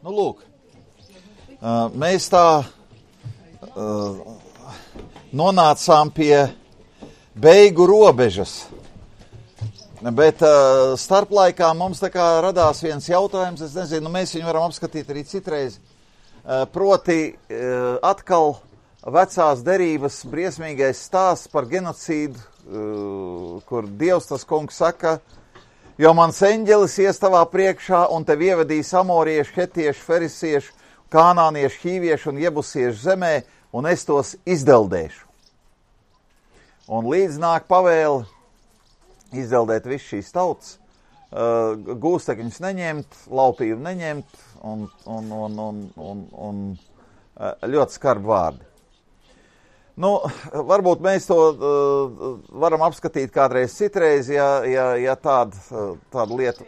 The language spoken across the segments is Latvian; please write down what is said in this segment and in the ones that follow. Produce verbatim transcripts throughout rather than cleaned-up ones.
Nu, lūk, uh, mēs tā uh, nonācām pie beigu robežas, bet uh, starplaikā mums tā kā radās viens jautājums, es nezinu, mēs viņu varam apskatīt arī citreiz, uh, proti uh, atkal vecās derības briesmīgais stāsts par genocīdu, uh, kur Dievs tas kungs saka, jo mans eņģelis ies tavā priekšā un tev ievedīs amoriešu, hetiešu, ferisiešu, kānāniešu, hīviešu un jebusiešu zemē, un es tos izdeldēšu. Un līdz nāk pavēle izdeldēt visu šīs tautas, uh, gūstekņus neņemt, laupību neņemt, un, un, un, un, un, un uh, ļoti skarbi vārdi. Nu, varbūt mēs to uh, varam apskatīt kādreiz citreiz, ja, ja, ja tāda, uh, tāda lieta.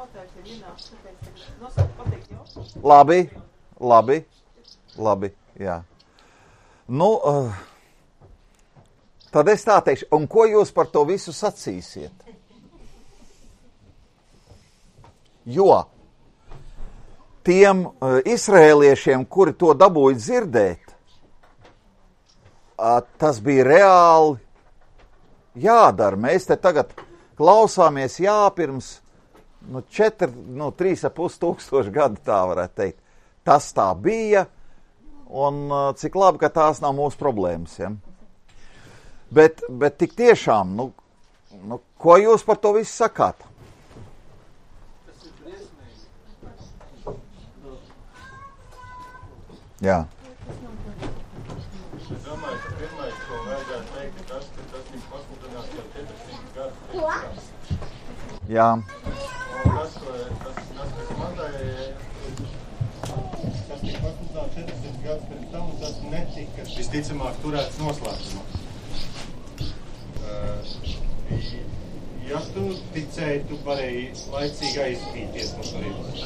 Labi, labi, labi, jā. Nu, uh, tad es tā teikšu, un ko jūs par to visu sacīsiet? Jo tiem uh, izrēliešiem, kuri to dabūja dzirdēt, tas bija reāli jādara. Mēs te tagad klausāmies, jā, pirms nu, četri, nu, trīs ap pus tūkstoši gadu, tā varētu teikt. Tas tā bija, un cik labi, ka tās nav mūsu problēmas. Ja? Bet, bet tik tiešām, nu, nu, ko jūs par to visu sakāt? Tas ir briesmīgi. Jā. Es domāju, ka pirmais, ko vajadzētu teikt, ir tas, ka tas viņš pasludinās jau četrsimt gadus. Jā. Un tas, tas, tas kas matēja, tas tika pasludinās četrsimt gadus pirms tam, un tas netika visticamāk turēts noslēpumā. Uh, ja tu ticēji, tu varēji laicīgi aizpīties no turības.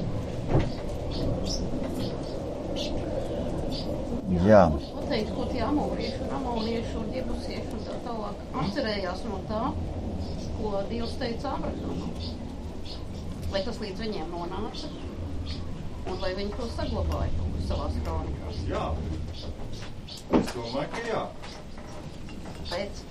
Jā. Pateikt, ko tie amorieši un amonieši un jebusieši un tā tālāk atcerējās no tā, ko Dievs teica Abrahamam. Vai tas līdz viņiem nonāca? Un vai viņi to saglabāja savās kronikās? Jā. Es domāju, ka jā. Pēc.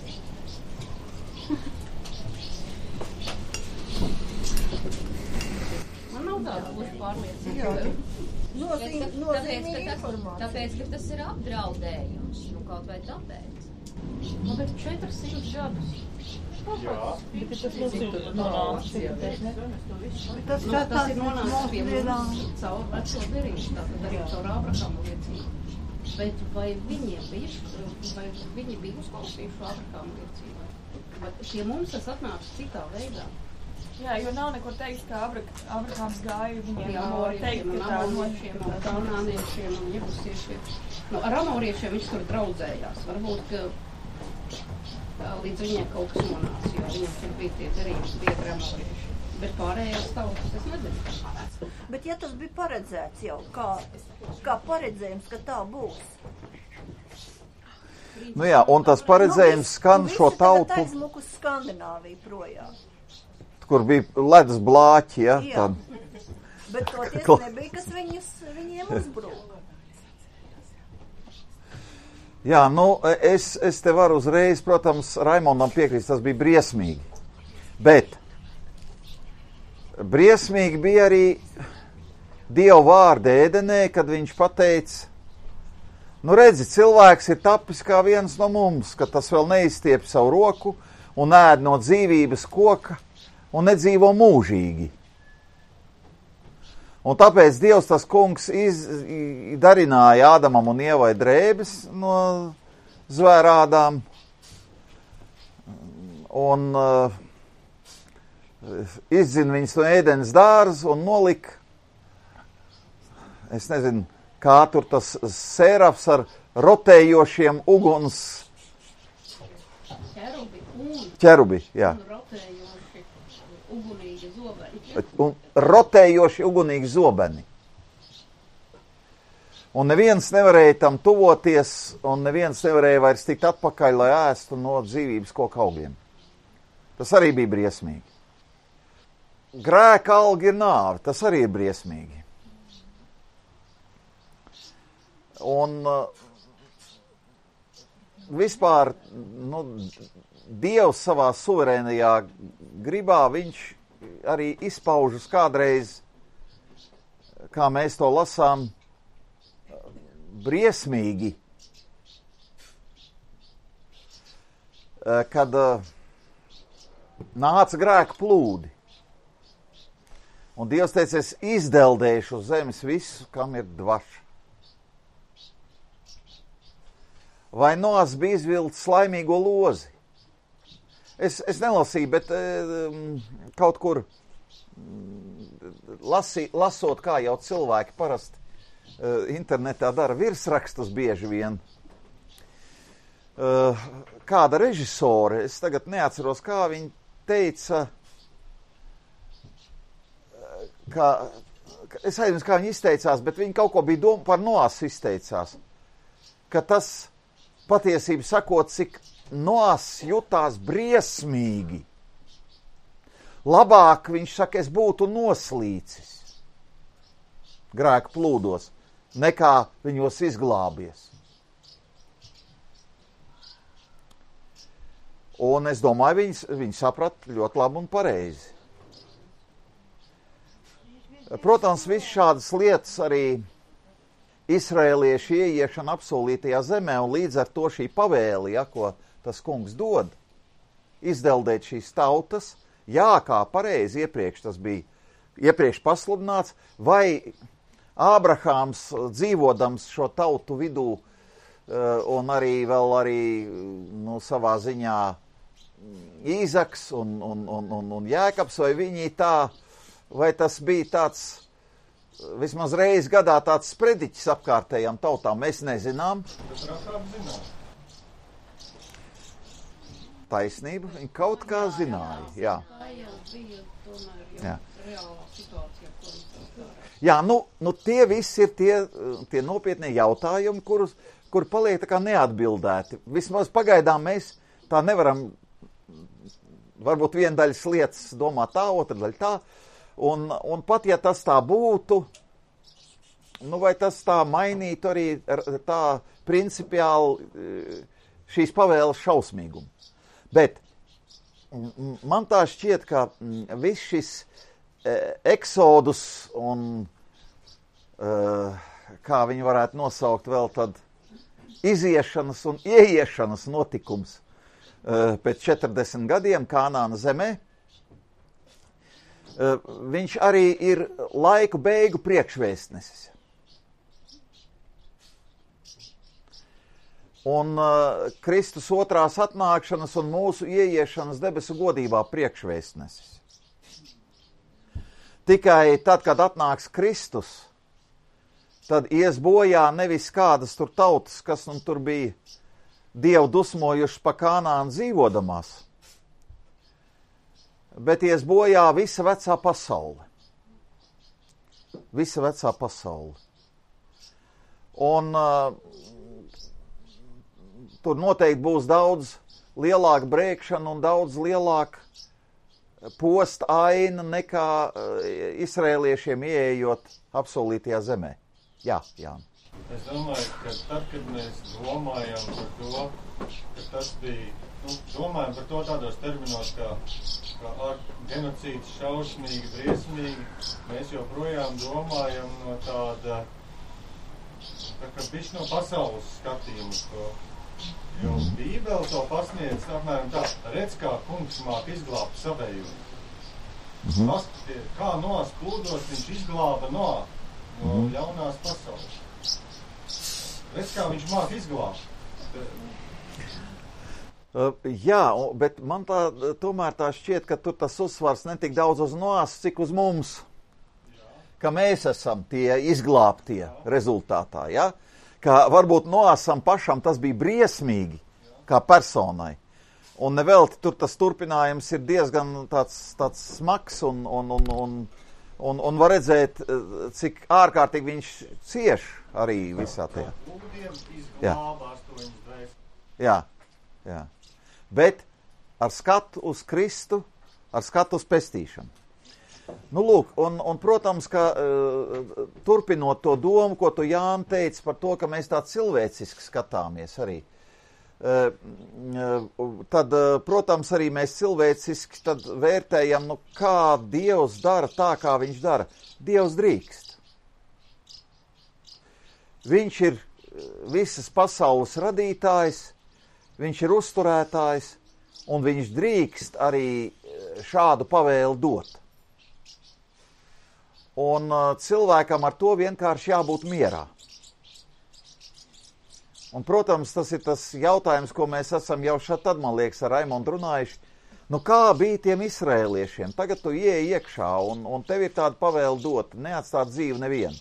Man nav tāda gluži pārliecība. Nozīm, tāpēc, nozīmīga ka tas, informācija. tāpēc, ka tas ir apdraudējums, nu kaut vai tāpēc. Nu, bet četrsimt gadus. Jā. Bet tas nozīmē, ka nonāca pie Tas, Nu, tas ir nonācis pie mums caur veco derību, tātad arī caur Abrahama liecību. Bet vai viņiem bija, vai viņi bija uzklausījuši Abrahama liecību? Vai pie mums tas atnāca citā veidā? Jā, jo nav nekur teiks, ka Abra, Abrahams gāja viņiem Pie teikt, amoriešiem un ka tā amoriešiem un kanāniešiem un jebusiešiem. Nu, ar amoriešiem viņš tur draudzējās. Varbūt, ka līdz viņiem kaut kas nonāca, jo viņiem tur bija tie derības biedri amorieši. Bet pārējās tautas es nezinu. Bet ja tas bija paredzēts jau, kā, kā paredzējums, ka tā būs. Nu jā, un tas paredzējums skan Nu, šo visi tagad tautu, aizmuku uz Skandināviju projām. kur bija ledus blāķi, ja? Jā. Tad, Bet toties Kla- nebija, kas viņus, viņiem uzbruka. jā, nu, es, es te varu uzreiz, protams, Raimondam piekrist, tas bija briesmīgi. Bet briesmīgi bija arī Dieva vārda ēdenē, kad viņš pateica, nu redzi, cilvēks ir tapis kā viens no mums, ka tas vēl neizstiep savu roku un ēd no dzīvības koka un nedzīvo mūžīgi. Un tāpēc Dievs tas kungs iz, darināja Ādamam un Ievai drēbes no zvērādām un uh, izdzina viņas no ēdenes dārza un nolika, es nezinu, kā tur tas sērafs ar rotējošiem uguns Ķerubi un, ķerubi, jā. un rotējoši ugunīgi zobeni. Un rotējoši ugunīgi zobeni. Un neviens nevarēja tam tuvoties, un neviens nevarēja vairs tikt atpakaļ, lai ēstu no dzīvības koka augļiem. Tas arī bija briesmīgi. Grēka alga ir nāve, tas arī ir briesmīgi. Un uh, vispār, nu, Dievs savā suverēnajā gribā, viņš arī izpaužas kādreiz, kā mēs to lasām, briesmīgi, kad uh, nāca grēka plūdi. Un Dievs teica, es izdeldēšu uz zemes visu, kam ir dvaša. Vai Noas bija izvilcis laimīgo lozi? Es, es nelasīju, bet um, kaut kur lasī, lasot, kā jau cilvēki parasti uh, internetā dara virsrakstus bieži vien. Uh, kāda režisore, es tagad neatceros, kā viņa teica, ka, es aizmirsu, kā viņa izteicās, bet viņa kaut ko bija doma par Noas izteicās, ka tas patiesību sakot, cik Noas jutās briesmīgi. Labāk, viņš saka, es būtu noslīcis grēka plūdos, nekā viņos izglābies. Un es domāju, viņi, viņi saprat ļoti labi un pareizi. Protams, viss šādas lietas arī Izraēlieši ieiešana apsolītajā zemē, un līdz ar to šī pavēle, ja, ko tas kungs dod, izdeldēt šīs tautas, jā, kā pareizi iepriekš tas bija, iepriekš pasludināts, vai Ābrahāms dzīvodams šo tautu vidū, un arī vēl arī, nu, savā ziņā Īzaks un, un, un, un, un Jēkabs, vai viņi tā, vai tas bija tāds, vismaz reiz gadā tāds sprediķis apkārtējām tautām, mēs nezinām. Tas Rahab zinās. Taisnība, viņi kaut kā zināja, jā. Tā jau bija tomēr jau Jā. reālā situācija, ko viņš saskārās. Jā, nu, nu tie visi ir tie, tie nopietnie jautājumi, kurus, kur paliek tā kā neatbildēti. Vismaz pagaidām mēs tā nevaram, varbūt viena daļas lietas domā tā, otra daļa tā. Un, un pat, ja tas tā būtu, nu vai tas tā mainītu arī tā principiāli šīs pavēles šausmīgumu. Bet man tā šķiet, ka viss šis eksodus un, kā viņi varētu nosaukt vēl tad, iziešanas un ieiešanas notikums pēc četrdesmit gadiem Kānāna zemē, viņš arī ir laiku beigu priekšvēstnesis. Un uh, Kristus otrās atnākšanas un mūsu ieiešanas debesu godībā priekšvēstnesis. Tikai tad, kad atnāks Kristus, tad ies bojā nevis kādas tur tautas, kas nu tur bija Dievu dusmojuši pa Kānānu dzīvodamās, bet ies bojā visa vecā pasaule. Visa vecā pasaule. Un uh, tur noteikti būs daudz lielāka brēkšana un daudz lielāka posta aina nekā uh, izraēliešiem ieejot apsolītajā zemē. Jā, jā. Es domāju, ka tad, kad mēs domājam par to, ka tas bija, nu, domājam par to tādos terminos, kā, kā ar genocīds šausmīgi, briesmīgi, mēs joprojām domājam no tāda, tā kā bišķi no pasaules skatījuma to. Jo Bībele to pasniedz apmēram tā, redz, kā kungs māk izglābt savēju. Mm-hmm. Paskaties, kā Noas plūdos viņš izglāba Noā no mm-hmm. ļaunās pasaules. Redz, kā viņš māk izglābt. Uh, jā, bet man tā, tomēr tā šķiet, ka tur tas uzsvars netik daudz uz Noas, cik uz mums. Jā. Ka mēs esam tie izglābtie jā. Rezultātā, ja? Ka varbūt Noasam pašam tas bija briesmīgi, jā. Kā personai. Un nevelti tur tas turpinājums ir diezgan tāds, tāds smags un, un, un, un, un, un var redzēt, cik ārkārtīgi viņš cieš arī visā tajā. Jā. Jā, jā. Bet ar skatu uz Kristu, ar skatu uz pestīšanu. Nu, lūk, un, un protams, ka uh, turpinot to domu, ko tu, Jāni, teici par to, ka mēs tā cilvēciski skatāmies arī, uh, uh, tad, uh, protams, arī mēs cilvēciski tad vērtējam, nu, kā Dievs dara tā, kā viņš dara. Dievs drīkst. Viņš ir visas pasaules radītājs, viņš ir uzturētājs, un viņš drīkst arī šādu pavēli dot. Un uh, cilvēkam ar to vienkārši jābūt mierā. Un, protams, tas ir tas jautājums, ko mēs esam jau šad tad, man liekas, ar Raimondu runājuši. Nu, kā bija tiem izrēliešiem? Tagad tu ieej iekšā, un, un tev ir tāda pavēle dot, neatstāt dzīvi nevienu.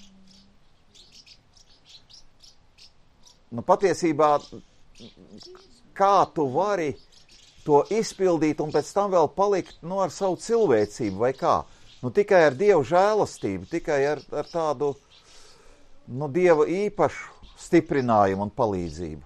Nu, patiesībā, kā tu vari to izpildīt un pēc tam vēl palikt, nu, ar savu cilvēcību vai kā? Nu, tikai ar Dievu žēlastību, tikai ar, ar tādu, nu, Dieva īpašu stiprinājumu un palīdzību.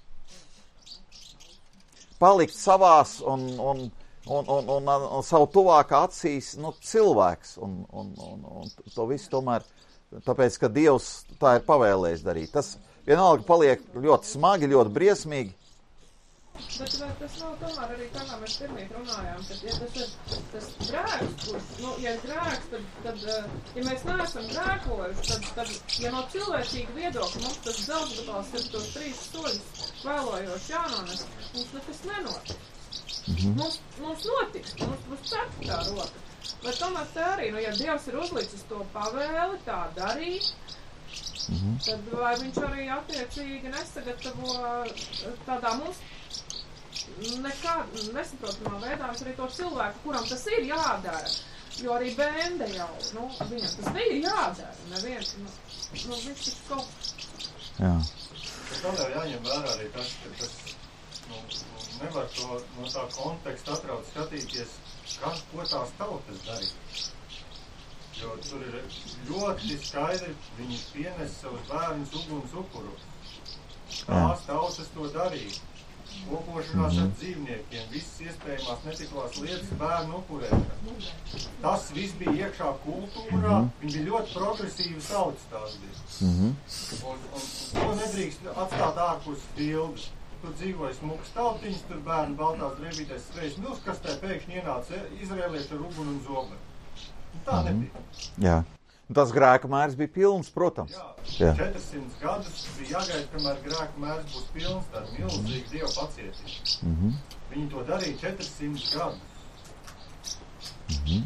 Palikt savās un, un, un, un, un, un, un savu tuvākā acīs, nu, cilvēks. Un, un, un, un to visu tomēr, tāpēc, ka Dievs tā ir pavēlējis darīt. Tas vienalga paliek ļoti smagi, ļoti briesmīgi. Bet vai tas nav tomēr arī tā, kā mēs pirmīt runājām, tad, ja tas ir tas grēks, kurš, nu, ja ir grēks, tad, tad, ja mēs neesam grēkojuši, tad, tad, ja no cilvēcīga viedokļa mums tas dzelzgatals ir tos trīs soļus vēlojoši jānones, mums nekas nenotiks. Mm-hmm. Mums, mums notiks, mums būs ceptā roka. Bet tomēr tā arī, nu, ja Dievs ir uzlicis to pavēli, tā darīt, mm-hmm. tad vai viņš arī attiecīgi nesagatavo tādā mums nekā nesaprotamā veidā arī to cilvēku, kuram tas ir jādara. Jo arī bēnde jau, nu, viņam tas bija jādara. Neviens, nu, nu viņš tas kaut... Jā. Bet vēl jau jāņem vērā arī tas, ka tas, nu, nevar to no tā konteksta atraut skatīties, kā, ko tās tautas darīja. Jo tur ir ļoti skaidri, viņi pienes savus bērnus uguns upuru. Tās tautas to darīja. Kopošanās ar dzīvniekiem, visas iespējamās netikvās lietas bērnu upurēšana. Tas viss bija iekšā kultūrā, viņi bija ļoti progresīvi tautas tās bija. Un, un, un to nedrīkst atstāt ārpus bildes. Tur dzīvoja smukas tautiņas, tur bērni baltās drēbītēs svējas milz, kas tā pēkšņi ienāca izrēlieši ar uguni un zobli. Un tā nebija. Jā. Tas grēka mērs bija pilns, protams. Jā, četrsimt gadus bija jāgaida, kamēr grēka mērs būs pilns, tā milzīgi Dieva pacietība. Mm-hmm. Viņi to darīja četrsimt gadus. Mm-hmm.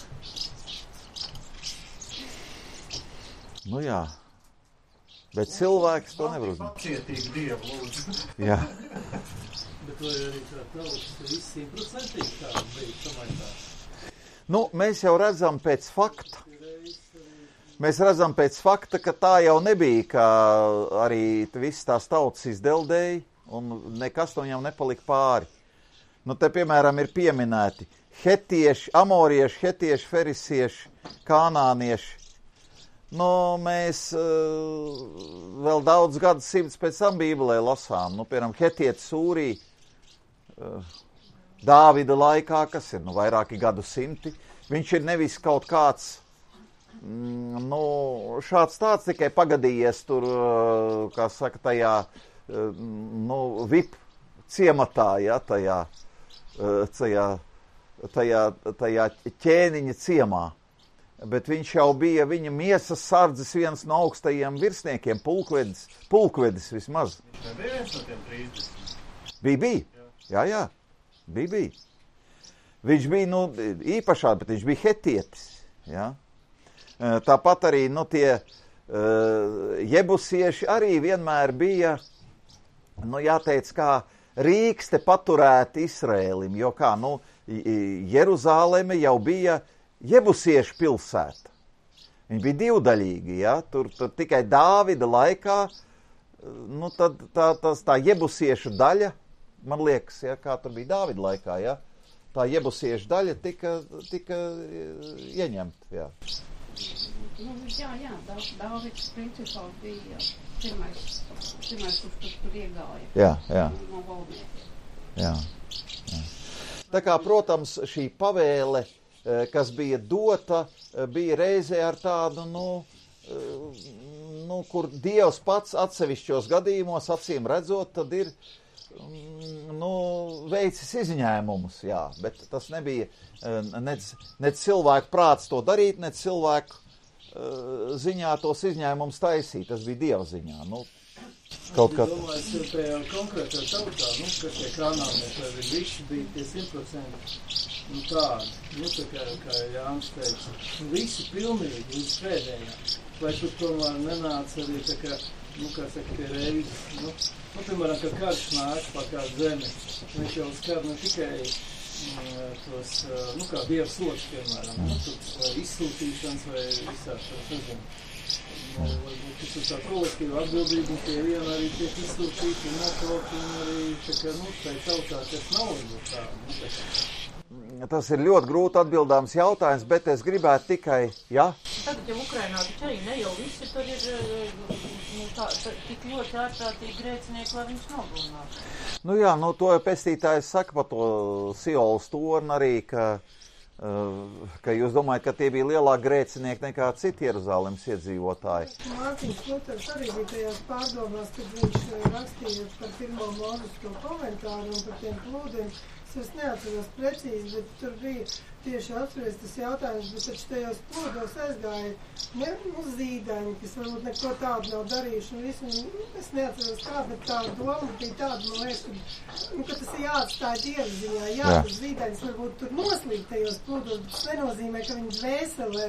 Nu jā, bet cilvēks to nevar uzņemt. Pacietīgi Dievu, lūdzu. Jā. Bet vai arī tā tautas viss simtprocentīgi tā bija, tomēr tā? Nu, mēs jau redzam pēc fakta. Mēs redzam pēc fakta, ka tā jau nebija, ka arī viss tās tautas izdeldēja un nekas no viņam nepalika pāri. Nu, te, piemēram, ir pieminēti hetieši, amorieši, hetieši, ferisieši, kanānieši. Nu, mēs uh, vēl daudz gadu simts pēc tam Bībelē lasām. Nu, piemēram, hetietis Sūrī, uh, Dāvida laikā, kas ir, nu, vairāki gadu simti. Viņš ir nevis kaut kāds nu, šāds tāds tikai pagadījies tur, kā saka, tajā, nu, V I P ciematā, ja, tajā, tajā, tajā, tajā ķēniņa ciemā. Bet viņš jau bija viņa miesas sardzes viens no augstajiem virsniekiem, pulkvedis, pulkvedis vismaz. Viņš nebija viens no tiem trīsdesmit. Bija, bija. Jā, jā, bija, bija. Viņš bija, nu, īpašā, bet viņš bija hetietis, jā. Tāpat arī, nu, tie uh, jebusieši arī vienmēr bija, nu, jāteic, kā rīkste paturēt Izrēlim, jo kā, nu, Jeruzāleme jau bija jebusiešu pilsēta. Viņi bija divdaļīgi, ja, tur, tur tikai Dāvida laikā, nu, tad tā, tas, tā jebusiešu daļa, man liekas, ja, kā tur bija Dāvida laikā, ja, tā jebusiešu daļa tika, tika ieņemta, jā. Nu, jā, jā, Dāvids principā bija pirmais, pirmais, kurš tur, tur iegāja. Jā, jā. No valdniekiem. Jā, jā. Tā kā, protams, šī pavēle kas bija dota, bija reizē ar tādu, nu, nu, kur Dievs pats atsevišķos gadījumos, acīm redzot, tad ir, nu, veicis izņēmumus, jā, bet tas nebija nec, nec cilvēku prāts to darīt, nec cilvēku uh, ziņā tos izņēmumus taisīt, tas bija Dieva ziņā, nu, kaut kā. Es domāju, ka tajā konkrētā tautā, nu, kas tie kanāmies, vai viņi visi bija tie simt procenti, nu, tādi, nu, tā kā, kā Jānis teica, nu, visi pilnīgi, līdz pēdējā, vai tur tomēr nenāca arī tā kā, nu, kā saka, tie reizes, nu, nu, piemēram, kad karš nāk pa kādu zemi, viņš jau skar ne tikai mm, tos, nu, kā Dieva sots, piemēram, nu, vai izsūtīšanas, vai visās, tas nezinu. Nu, varbūt tas ir tā kolektīva atbildība, un tie viena arī tiek izsūtīti un nokauti, un arī, tā kā, nu, tai tautā, tas nav varbūt tā, nu, tā kā. Tas ir ļoti grūti atbildāms jautājums, bet es gribētu tikai, ja? Tagad jau Ukrainā taču arī ne jau visi tur ir nu, tā, tā, tik ļoti ārkārtīgi grēcinieki, lai viņus nogalinātu. Nu jā, nu to jau pestītājs saka par to Siolas torni arī, ka, ka jūs domājat, ka tie bija lielāk grēcinieki nekā citi Jeruzalemes iedzīvotāji. Mārtiņš Luters arī bija tajās pārdomās, kad viņš rakstīja par pirmo Mūzes to komentāru un par tiem plūdiem. Es neatceros precīzi, bet tur bija tieši atceries tas jautājums, bet taču tajos plūdos aizgāja ne, nu, zīdaņi, kas varbūt neko tādu nav darījuši un visu, un es neatceros kā, bet tā doma bija tāda, man liekas, ka, nu, ka tas ir jāatstāja Dieva ziņā, jā, jā. Tas zīdaņas varbūt tur noslīd tajos plūdos, bet tas nenozīmē, ka viņa dvēsele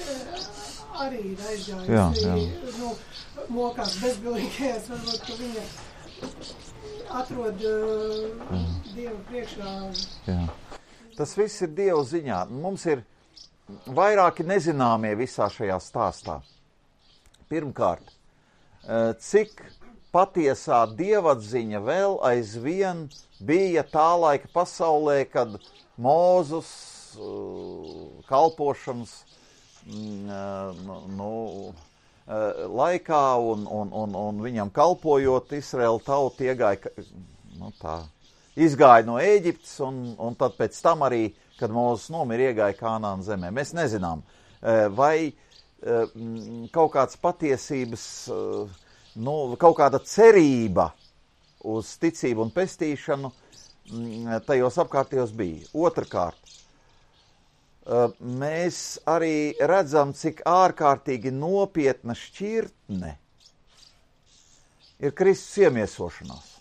arī ir aizgājusi, nu, mokās bezgalīgajās, varbūt, ka viņa atrod uh, Dievu priekšā. Jā. Tas viss ir Dieva ziņā. Mums ir vairāki nezināmie visā šajā stāstā. Pirmkārt, cik patiesā dievatziņa vēl aizvien bija tā laika pasaulē, kad Mūzus kalpošanas nu, laikā un, un, un, un viņam kalpojot Izraēla tauta iegāja, nu tā, izgāja no Ēģiptes un, un tad pēc tam arī, kad Mūzes nomira, iegāja Kānāna zemē. Mēs nezinām, vai kaut kāds patiesības, nu, kaut kāda cerība uz ticību un pestīšanu tajos apkārtējos bija. Otrkārt, mēs arī redzam, cik ārkārtīgi nopietna šķirtne ir Kristus iemiesošanās,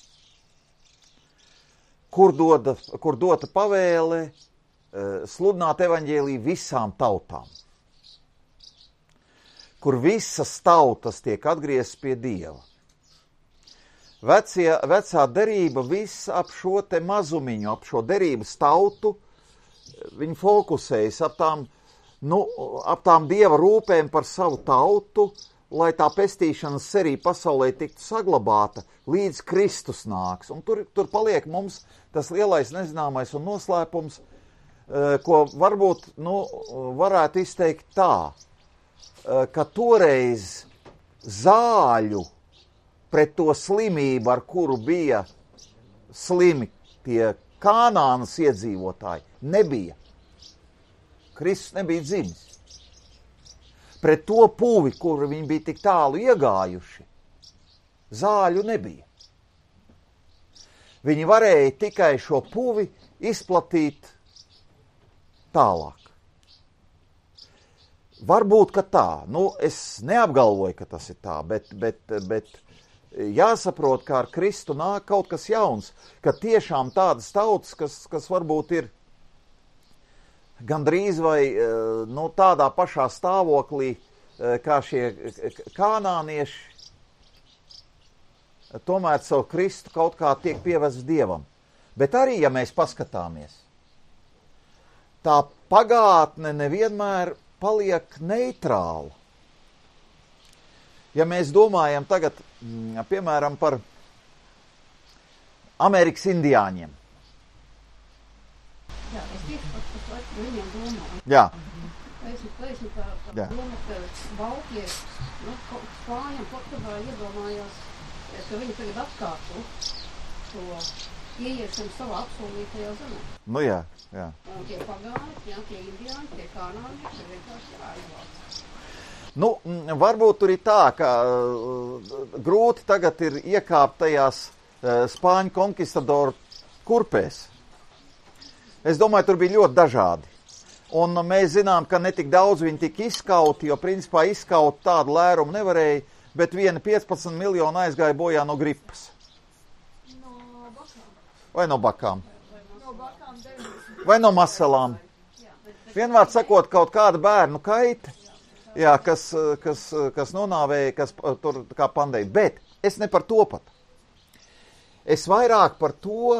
kur, doda, kur dota pavēle sludināt evaņģēliju visām tautām, kur visas tautas tiek atgrieztas pie Dieva. Vecie, vecā derība viss ap šo te mazumiņu, ap šo derības tautu, viņi fokusējas ap tām, nu, ap tām Dieva rūpēm par savu tautu, lai tā pestīšanas cerība pasaulē tiktu saglabāta, līdz Kristus nāks. Un tur, tur paliek mums tas lielais nezināmais un noslēpums, ko varbūt, nu, varētu izteikt tā, ka toreiz zāļu pret to slimību, ar kuru bija slimi tie Kānānas iedzīvotāji, nebija. Kristus nebija dzimis. Pret to puvi, kuru viņi bija tik tālu iegājuši, zāļu nebija. Viņi varēja tikai šo puvi izplatīt tālāk. Varbūt, ka tā. Nu, es neapgalvoju, ka tas ir tā, bet, bet, bet jāsaprot, ka ar Kristu nāk kaut kas jauns, ka tiešām tādas tautas, kas, kas varbūt ir gandrīz vai nu, tādā pašā stāvoklī kā šie kānānieši, tomēr savu Kristu kaut kā tiek pievests Dievam. Bet arī, ja mēs paskatāmies, tā pagātne nevienmēr paliek neitrāla. Ja mēs domājam tagad, piemēram, par Amerikas indiāņiem. Jā, es tieši par to viņiem domāju. Jā. Es esmu tā, tā doma, ka Baltijas, nu, Spāņiem, Portugāļi iedomājās, ka viņi tagad atkārto to ieiešam savā apsolītajā zemē. Nu jā, jā. Un tie pagāni, jā, tie indiāņi, tie kanāņi, ir vienkārši jāizvāc. Nu, varbūt tur ir tā, ka uh, grūti tagad ir iekāpt tajās uh, spāņu konkistadoru kurpēs. Es domāju, tur bija ļoti dažādi. Un mēs zinām, ka ne tik daudz viņi tika izskauti, jo principā izskaut tādu lērumu nevarēja, bet viena piecpadsmit miljonu aizgāja bojā no gripas. No bakām. Vai no bakām. No bakām deviņdesmit. Vai no maselām. Vienvārds sakot, kaut kāda bērnu kaita, jā, kas, kas, kas nonāvēja, kas tur kā pandēja. Bet es ne par to pat. Es vairāk par to,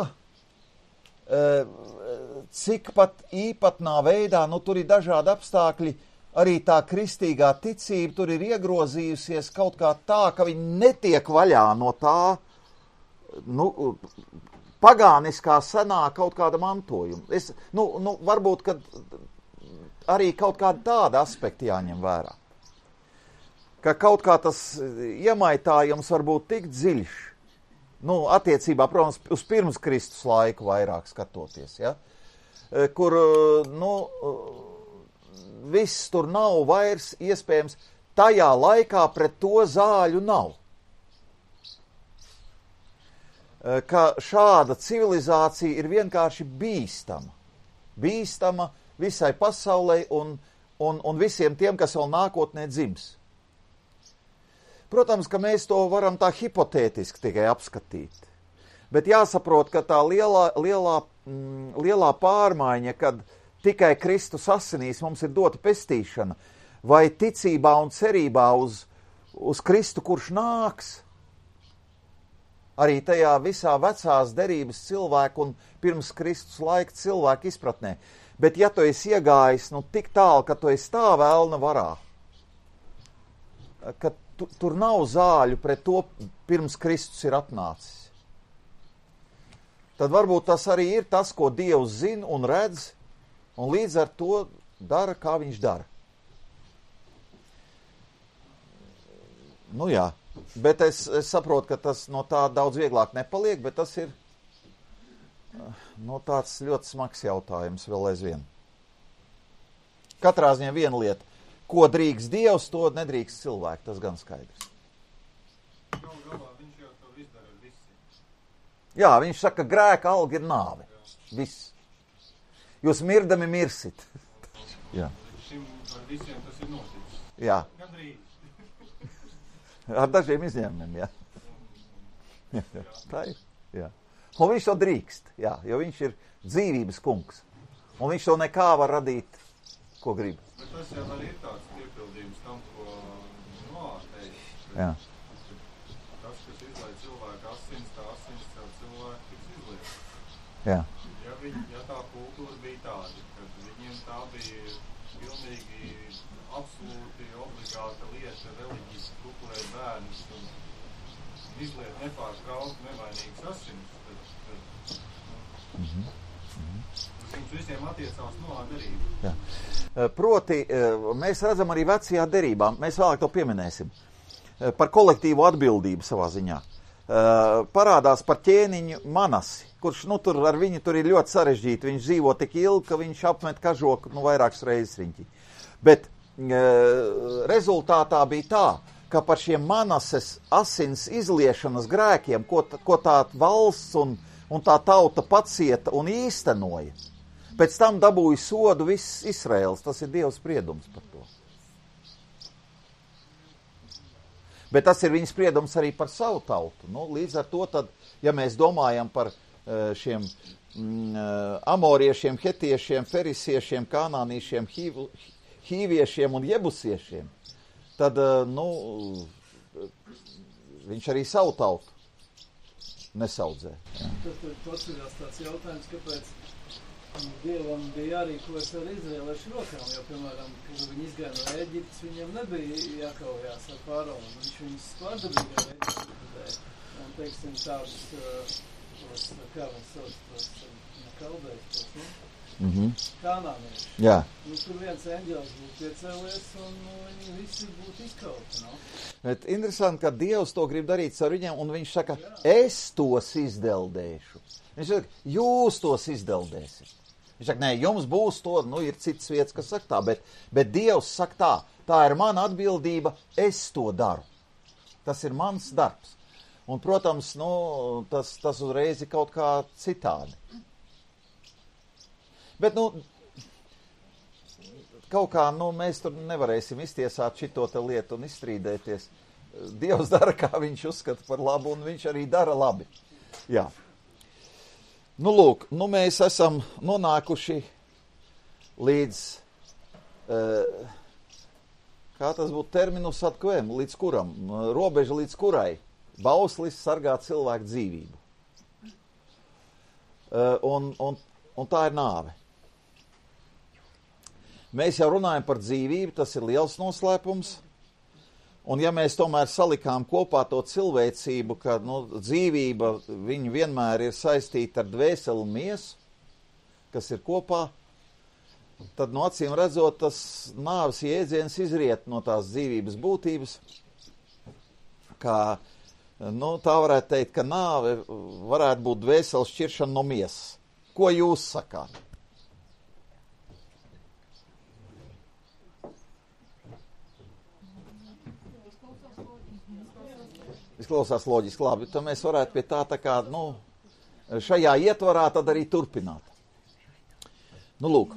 cik pat īpatnā veidā, nu tur ir dažādi apstākļi, arī tā kristīgā ticība tur ir iegrozījusies kaut kā tā, ka viņi netiek vaļā no tā, nu, pagāniskā senā kaut kāda mantojuma. Es, nu, nu, varbūt, ka arī kaut kāda tāda aspekta jāņem vērā. Ka kaut kā tas iemaitājums var būt tik dziļš, nu, attiecībā, protams, uz pirms Kristus laiku vairāk skatoties, ja? Kur, nu, viss tur nav vairs iespējams, tajā laikā pret to zāļu nav. Ka šāda civilizācija ir vienkārši bīstama. Bīstama visai pasaulei un, un, un visiem tiem, kas vēl nākotnē dzims. Protams, ka mēs to varam tā hipotētiski tikai apskatīt. Bet jāsaprot, ka tā lielā, lielā, mm, lielā pārmaiņa, kad tikai Kristus asinīs mums ir dota pestīšana, vai ticībā un cerībā uz, uz Kristu, kurš nāks, arī tajā visā vecās derības cilvēku un pirms Kristus laika cilvēku izpratnē. Bet ja tu esi iegājis, nu, tik tālu, ka tu esi tā vēlna varā, ka tu, tur nav zāļu pret to, pirms Kristus ir atnācis, tad varbūt tas arī ir tas, ko Dievs zina un redz, un līdz ar to dara, kā viņš dara. Nu jā, bet es, es saprotu, ka tas no tā daudz vieglāk nepaliek, bet tas ir no tāds ļoti smags jautājums vēl aizvien. Katrā ziņā viena lieta, ko drīkst Dievs, to nedrīkst cilvēki, tas gan skaidrs. Galu galā viņš jau to izdara ar visiem. Jā, viņš saka, grēka alga ir nāve. Viss. Jūs mirdami mirsit. Jā. Šim ar visiem tas ir noticis. Jā. Gandrīz. Ar dažiem izņēmumiem, jā. jā. Tā ir, jā. Un viņš to drīkst, jā, jo viņš ir dzīvības kungs. Un viņš to nekā var radīt, ko grib. Bet tas jau arī ir tāds piepildījums tam, ko Noā teica. Jā. Tas, kas izlai cilvēku asins, tā asins caur cilvēku tiks izliet. Jā. Ja, viņi, ja tā kultūra bija tāda, kad viņiem tā bija pilnīgi absolūti obligāta lieta reliģiski kukulēt bērnus un izliet nepārtraukti nevainīgas asins, tad, tad nu, Mhm. mums visiem attiecās Noā derība. Jā. Proti, mēs redzam arī vecajā derībā, mēs vēlāk to pieminēsim, par kolektīvu atbildību savā ziņā. Parādās par ķēniņu Manasi, kurš, nu, tur ar viņu tur ir ļoti sarežģīti, viņš dzīvo tik ilgi, ka viņš apmet kažoku, nu, vairākas reizes riņķi. Bet rezultātā bija tā, ka par šiem Manases asins izliešanas grēkiem, ko, ko tā valsts un, un tā tauta pacieta un īstenoja, pēc tam dabūja sodu viss Izraels. Tas ir Dieva spriedums par to. Bet tas ir viņa spriedums arī par savu tautu. Nu, līdz ar to, tad, ja mēs domājam par šiem mm, amoriešiem, hetiešiem, ferisiešiem, kanānīšiem, hīv, hīviešiem un jebusiešiem, tad, nu, viņš arī savu tautu nesaudzē. Jā. Tad, tad paceļās tāds jautājums, kāpēc Dievam bija jārīkojas ar izrēliešu rokām, jo, piemēram, kad viņi izgāja no Ēģiptes, viņiem nebija jākaujās ar Faraonu. Viņš viņus pārdabīgā veidā likvidēja. Un, teiksim, tādus, tos, kā viņi sauc, tos kaldējus, tos, ne? Mhm. Kanānieši. Jā. Nu, tur viens eņģels būtu piecēlies un nu, viņi visi būtu izkauti, no? Bet interesanti, ka Dievs to grib darīt ar viņiem, un viņš saka, es tos izdeldēšu. Viņš saka, jūs tos izdeldēsiet. Viņš saka, nē, jums būs to, nu, ir cits vietas, kas saka tā, bet, bet Dievs saka tā, tā ir mana atbildība, es to daru. Tas ir mans darbs. Un, protams, nu, tas, tas uzreiz ir kaut kā citādi. Bet, nu, kaut kā, nu, mēs tur nevarēsim iztiesāt šito te lietu un izstrīdēties. Dievs dara, kā viņš uzskata par labu, un viņš arī dara labi. Jā. Nu, lūk, nu, mēs esam nonākuši līdz, uh, kā tas būtu terminus ad quem, līdz kuram, robeža līdz kurai bauslis sargā cilvēku dzīvību. Uh, un, un, un tā ir nāve. Mēs jau runājam par dzīvību, tas ir liels noslēpums. Un ja mēs tomēr salikām kopā to cilvēcību, ka nu, dzīvība viņu vienmēr ir saistīta ar dvēseli un miesu, kas ir kopā, tad no acīm redzot, tas nāves jēdziens izriet no tās dzīvības būtības, kā, nu, tā varētu teikt, ka nāve varētu būt dvēseles šķiršana no miesas. Ko jūs sakāt? Izklausās loģiski, labi, tad mēs varētu pie tā tā kā, nu, šajā ietvarā tad arī turpināt. Nu, lūk.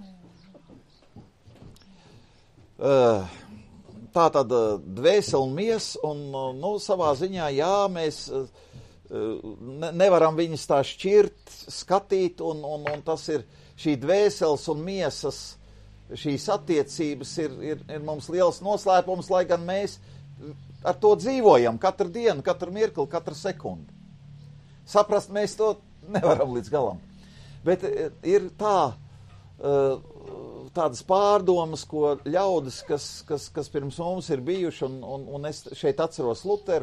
Tā tad dvēseli un miesa, un, nu, savā ziņā, jā, mēs ne, nevaram viņus tā šķirt, skatīt, un, un, un tas ir šī dvēseles un miesas, šīs attiecības ir, ir, ir mums liels noslēpums, lai gan mēs ar to dzīvojam katru dienu, katru mirkli, katru sekundi. Saprast mēs to nevaram līdz galam. Bet ir tā, tādas pārdomas, ko ļaudis, kas, kas, kas pirms mums ir bijuši, un, un, un es šeit atceros Luteru,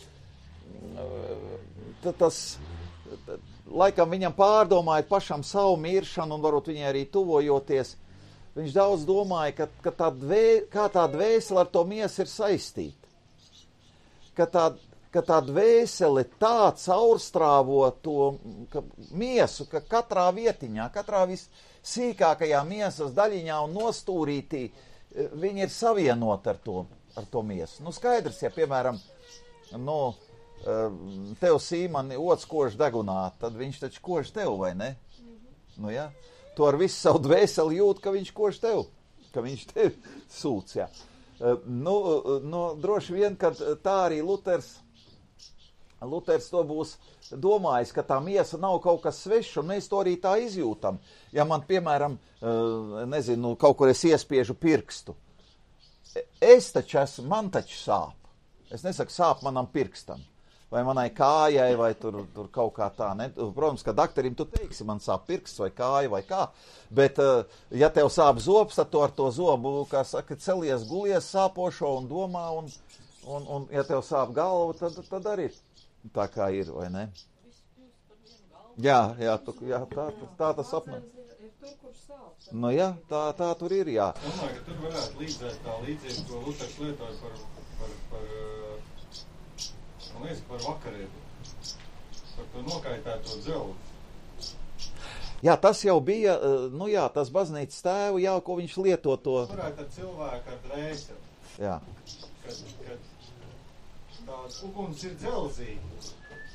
tas, laikam viņam pārdomājot pašam savu miršanu, un varbūt viņai arī tuvojoties, viņš daudz domāja, ka, ka tā dvē, kā tā dvēsele ar to miesu ir saistīta. Ka tā, ka tā dvēsele tā caurstrāvo to ka miesu, ka katrā vietiņā, katrā vissīkākajā miesas daļiņā un nostūrītī viņi ir savienoti ar to, ar to miesu. Nu, skaidrs, ja, piemēram, nu, tev Sīmani ots kož degunā, tad viņš taču kož tev, vai ne? Nu, ja? Tu ar visu savu dvēseli jūt, ka viņš kož tev, ka viņš tev sūc, jā. Nu, nu, droši vien, ka tā arī Luters, Luters to būs domājis, ka tā miesa nav kaut kas svešs, un mēs to arī tā izjūtam. Ja man, piemēram, nezinu, kaut kur es iespiežu pirkstu, es taču esmu, man taču sāp. Es nesaku sāp manam pirkstam, vai manai kājai, vai tur, tur kaut kā tā. Ne? Protams, ka daktarim tu teiksi, man sāp pirksts vai kāja vai kā, bet ja tev sāp zobs, tad tu ar to zobu, kā saka, celies, gulies sāpošo un domā, un, un, un ja tev sāp galva, tad, tad arī tā kā ir, vai ne? Jā, jā, tu, jā tā, tā tas apmēr. Nu jā, tā, tā tur ir, jā. Domāju, ka tur varētu līdzēt tā līdzība, ko Luters lietoja par, par, par man liekas, par vakarēdu, par to nokaitēto dzelzi. Jā, tas jau bija, nu jā, tas baznīcas tēvu, jā, ko viņš lieto to. Varētu ar cilvēku ar dvēseli. Jā. Kad, kad tās uguns ir dzelzīgs,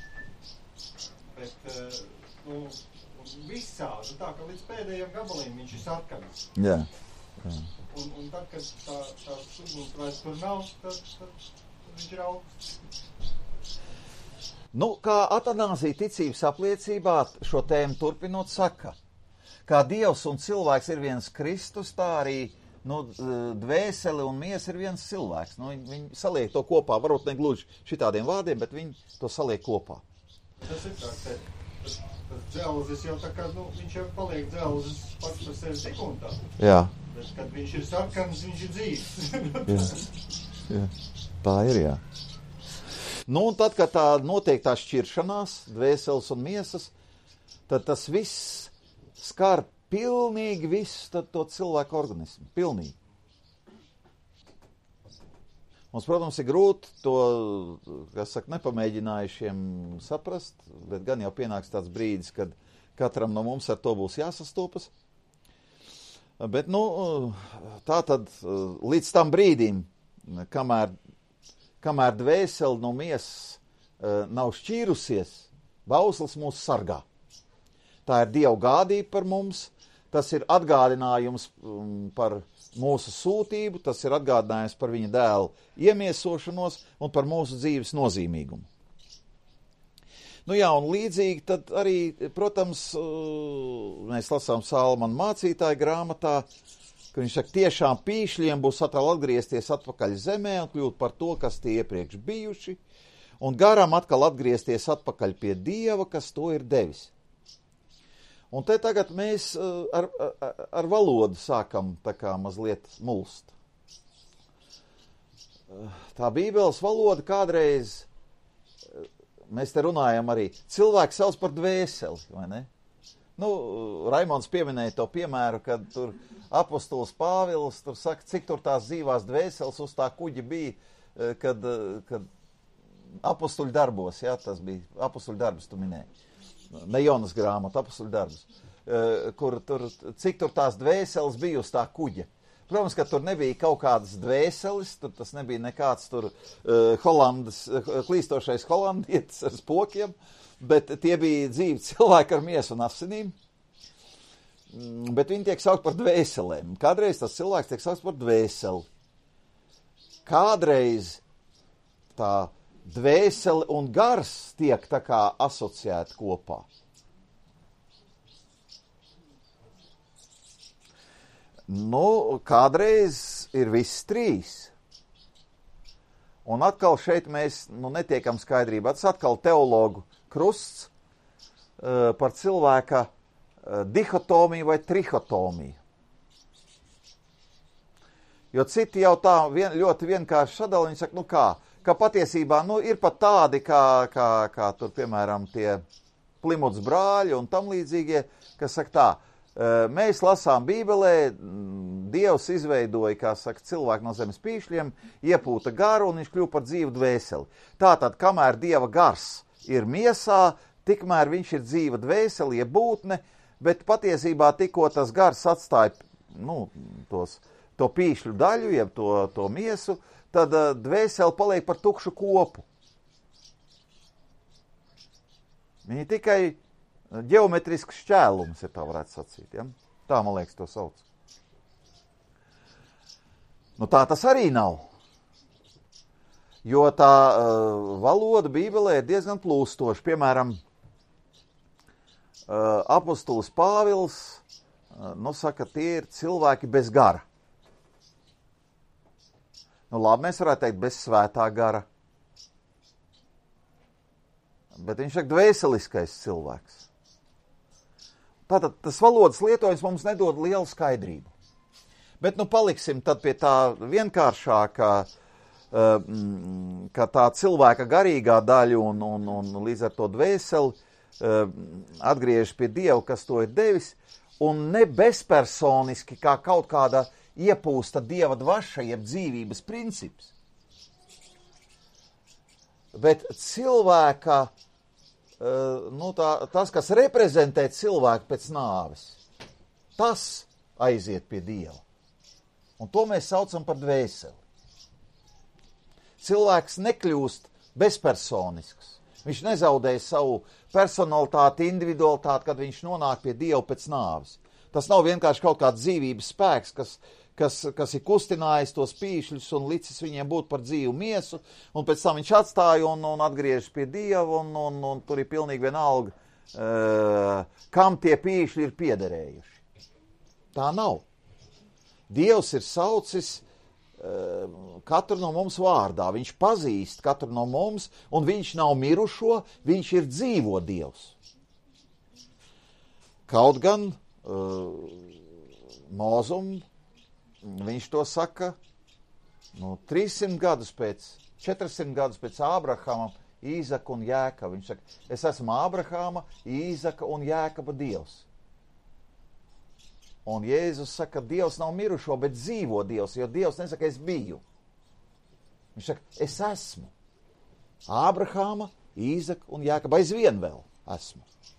bet, nu, visādi, tā kā līdz pēdējiem gabaliem viņš ir sarkanis. Jā. Jā. Un, un tad, kad tā, tās uguns vairs tur nav, tad, tad viņš ir augsts. Nu, kā Atanāzija ticības apliecībā šo tēmu turpinot saka, kā Dievs un cilvēks ir viens Kristus, tā arī nu, dvēsele un miesa ir viens cilvēks. Nu, viņi, viņi saliek to kopā, varbūt ne gluži šitādiem vārdiem, bet viņi to saliek kopā. Tas ir tā, ka tas, tas dzelzis jau tā kā, nu, viņš jau paliek dzelzis pats par sevi sekundā. Jā. Bet, kad viņš ir sarkans, viņš ir dzīves. Jā. Jā. Tā ir, jā. Nu, un tad, kad tā notiek tā šķiršanās, dvēseles un miesas, tad tas viss skar pilnīgi visu to, to cilvēku organismu. Pilnīgi. Mums, protams, ir grūti to, kas saka, nepamēģinājušiem saprast, bet gan jau pienāks tāds brīdis, kad katram no mums ar to būs jāsastopas. Bet, nu, tā tad līdz tam brīdim, kamēr, kamēr dvēseli no miesas nav šķīrusies, bauslis mūs sargā. Tā ir Dieva gādība par mums, tas ir atgādinājums par mūsu sūtību, tas ir atgādinājums par viņa dēlu iemiesošanos un par mūsu dzīves nozīmīgumu. Nu jā, un līdzīgi tad arī, protams, mēs lasām Salmana mācītāja grāmatā, ka viņš saka, tiešām pīšļiem būs atkal atgriezties atpakaļ zemē un kļūt par to, kas tie iepriekš bijuši, un garam atkal atgriezties atpakaļ pie Dieva, kas to ir devis. Un te tagad mēs ar, ar, ar valodu sākam tā kā mazliet mulst. Tā Bībeles valoda kādreiz, mēs te runājam arī, cilvēks sauc par dvēseli, vai ne? Nu, Raimonds pieminēja to piemēru, kad tur apostols Pāvils, tur saka, cik tur tās dzīvās dvēseles uz tā kuģa bija, kad, kad apostuļu darbos, jā, tas bija apostuļu darbus, tu minēji. Ne Jonas grāmata, apostuļu darbus, kur tur, cik tur tās dvēseles bija uz tā kuģa. Protams, ka tur nebija kaut kādas dvēseles, tur tas nebija nekāds tur uh, holandas, uh, klīstošais holandietis ar spokiem, bet tie bija dzīvi cilvēki ar miesu un asinīm, mm, bet viņi tiek saukt par dvēselēm. Kādreiz tas cilvēks tiek saukt par dvēseli. Kādreiz tā dvēseli un gars tiek tā kā asociēti kopā. Nu, kādreiz ir viss trīs. Un atkal šeit mēs nu, netiekam skaidrībā. Tas atkal teologu krusts uh, par cilvēka uh, dihotomiju vai trihotomiju. Jo citi jau tā vien, ļoti vienkārši sadala, viņi saka, nu kā, ka patiesībā nu, ir pat tādi, kā, kā, kā tur, piemēram, tie Plimuts brāļi un tam līdzīgie, kas saka tā, mēs lasām Bībelē, Dievs izveidoja, kā saka, cilvēku no zemes pīšļiem, iepūta garu un viņš kļuva par dzīvu dvēseli. Tātad, kamēr Dieva gars ir miesā, tikmēr viņš ir dzīva dvēseli, jeb būtne, bet patiesībā tikko tas gars atstāja nu, tos, to pīšļu daļu, jeb to, to miesu, tad uh, dvēseli paliek par tukšu kopu. Viņi tikai ģeometrisks šķēlums, ja tā varētu sacīt. Ja? Tā, man liekas, to sauc. Nu, tā tas arī nav. Jo tā uh, valoda Bībelē ir diezgan plūstoša. Piemēram, uh, apostolis Pāvils, uh, nu, saka, tie ir cilvēki bez gara. Nu, labi, mēs varētu teikt bez svētā gara. Bet viņš ir dvēseliskais cilvēks. Tātad tas valodas lietojums mums nedod lielu skaidrību. Bet nu paliksim tad pie tā vienkāršākā, ka tā cilvēka garīgā daļa un, un, un līdz ar to dvēseli atgriežas pie Dieva, kas to ir devis, un ne bezpersoniski kā kaut kāda iepūsta Dieva dvaša, jeb dzīvības princips. Bet cilvēka Uh, nu tā, tas, kas reprezentē cilvēku pēc nāves, tas aiziet pie Dieva. Un to mēs saucam par dvēseli. Cilvēks nekļūst bezpersonisks. Viņš nezaudē savu personalitāti, individualitāti, kad viņš nonāk pie Dieva pēc nāves. Tas nav vienkārši kaut kāds dzīvības spēks, kas, kas, kas ir kustinājis tos pīšļus un licis viņiem būt par dzīvu miesu, un pēc tam viņš atstāja un, un atgriežas pie Dieva, un, un, un tur ir pilnīgi vienalga, uh, kam tie pīšļi ir piederējuši. Tā nav. Dievs ir saucis uh, katru no mums vārdā, viņš pazīst katru no mums, un viņš nav mirušo, viņš ir dzīvo Dievs. Kaut gan uh, Mozum, viņš to saka, nu, trīssimt gadus pēc, četrsimt gadus pēc Ābrahama, Īzaka un Jēkaba. Viņš saka, es esmu Ābrahama, Īzaka un Jēkaba Dievs. Un Jēzus saka, ka Dievs nav mirušo, bet dzīvo Dievs, jo Dievs nesaka, es biju. Viņš saka, es esmu. Ābrahāma, Īzaka un Jākaba aizvien vēl esmu.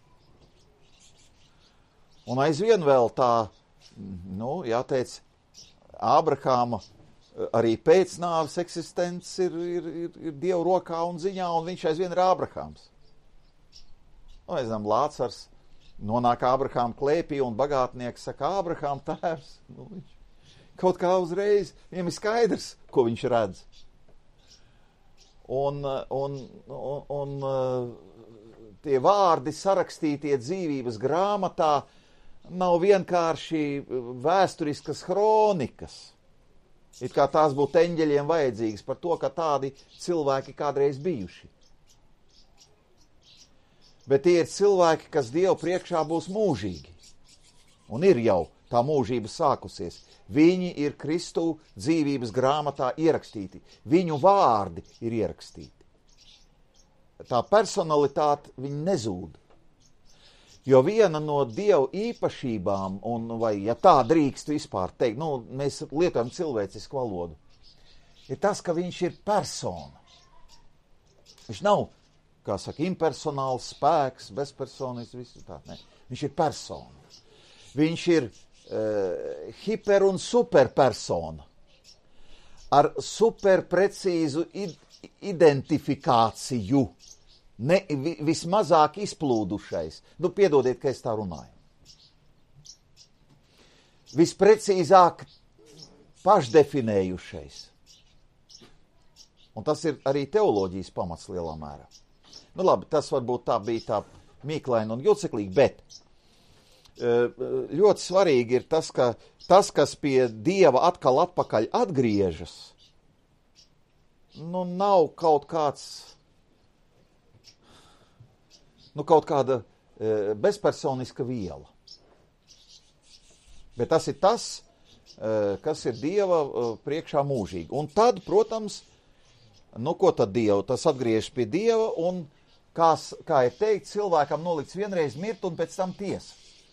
Un aizvien vēl tā, nu, jāteic, Ābrahāma arī pēc nāves eksistents ir, ir, ir, ir Dievu rokā un ziņā, un viņš aizvien ir Ābrahāms. Nu, es zinām, Lācars nonāk Ābrahāma klēpī, un bagātnieks saka, Ābrahāma tēvs. Nu, viņš kaut kā uzreiz, viņam ir skaidrs, ko viņš redz. Un, un, un, un tie vārdi sarakstītie dzīvības grāmatā nav vienkārši vēsturiskas hronikas. It kā tās būtu eņģeļiem vajadzīgas par to, ka tādi cilvēki kādreiz bijuši. Bet tie ir cilvēki, kas Dievu priekšā būs mūžīgi. Un ir jau tā mūžība sākusies. Viņi ir Kristu dzīvības grāmatā ierakstīti. Viņu vārdi ir ierakstīti. Tā personalitāte viņi nezūd. Jo viena no Dieva īpašībām, un vai ja tā drīkst vispār teikt, nu, mēs lietojam cilvēcisku valodu, ir tas, ka viņš ir persona. Viņš nav, kā saka, impersonāls spēks, bezpersonis, visu tā, ne. Viņš ir persona. Viņš ir uh, hiper un superpersona. Ar superprecīzu id- identifikāciju. Ne, vi, vismazāk izplūdušais. Nu, piedodiet, ka es tā runāju. Visprecīzāk pašdefinējušais. Un tas ir arī teoloģijas pamats lielā mērā. Nu labi, tas varbūt tā bija tā mīklaina un juceklīgi, bet ļoti svarīgi ir tas, ka tas, kas pie Dieva atkal atpakaļ atgriežas, nu nav kaut kāds, nu kaut kāda e, bezpersoniska viela. Bet tas ir tas, e, kas ir Dieva e, priekšā mūžīgi. Un tad, protams, nu ko tad Dievu? Tas atgriežas pie Dieva un, kā, kā ir teikt, cilvēkam nolikts vienreiz mirt un pēc tam tiesa.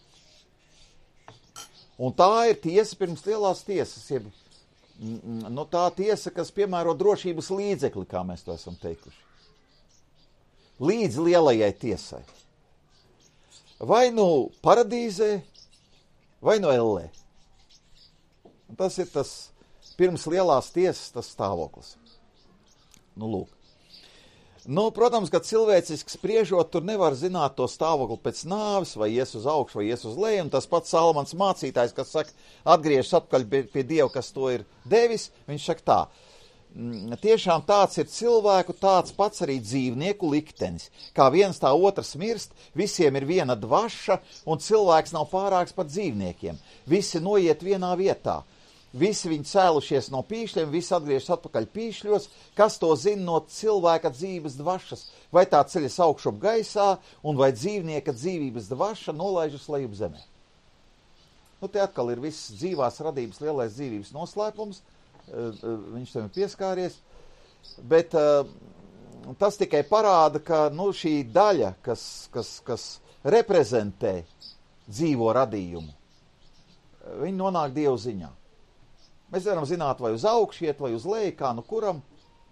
Un tā ir tiesa pirms lielās tiesas, jeb, nu tā tiesa, kas piemēro drošības līdzekli, kā mēs to esam teikuši. Līdz lielajai tiesai. Vai nu paradīzē, vai nu ellē. Un tas ir tas pirms lielās tiesas tas stāvoklis. Nu, lūk. Nu, protams, ka cilvēciski spriežot, tur nevar zināt to stāvokli pēc nāves, vai ies uz augšu, vai ies uz leju, un tas pats Salmans mācītājs, kas saka, atgriežas atpakaļ pie, pie Dieva, kas to ir devis, viņš saka tā, tiešām tāds ir cilvēku, tāds pats arī dzīvnieku liktenis, kā viens tā otrs mirst, visiem ir viena dvaša, un cilvēks nav pārāks par dzīvniekiem, visi noiet vienā vietā. Visi viņi cēlušies no pīšļiem, visi atgriežas atpakaļ pīšļos, kas to zina no cilvēka dzīves dvašas, vai tā ceļas augšup gaisā, un vai dzīvnieka dzīvības dvaša nolaižas lejup zemē. Nu, te atkal ir viss dzīvās radības lielais dzīvības noslēpums, viņš tam ir pieskāries, bet tas tikai parāda, ka nu, šī daļa, kas, kas, kas reprezentē dzīvo radījumu, viņi nonāk Dievu ziņā. Mēs varam zināt, vai uz augšu iet, vai uz leju, kā nu kuram.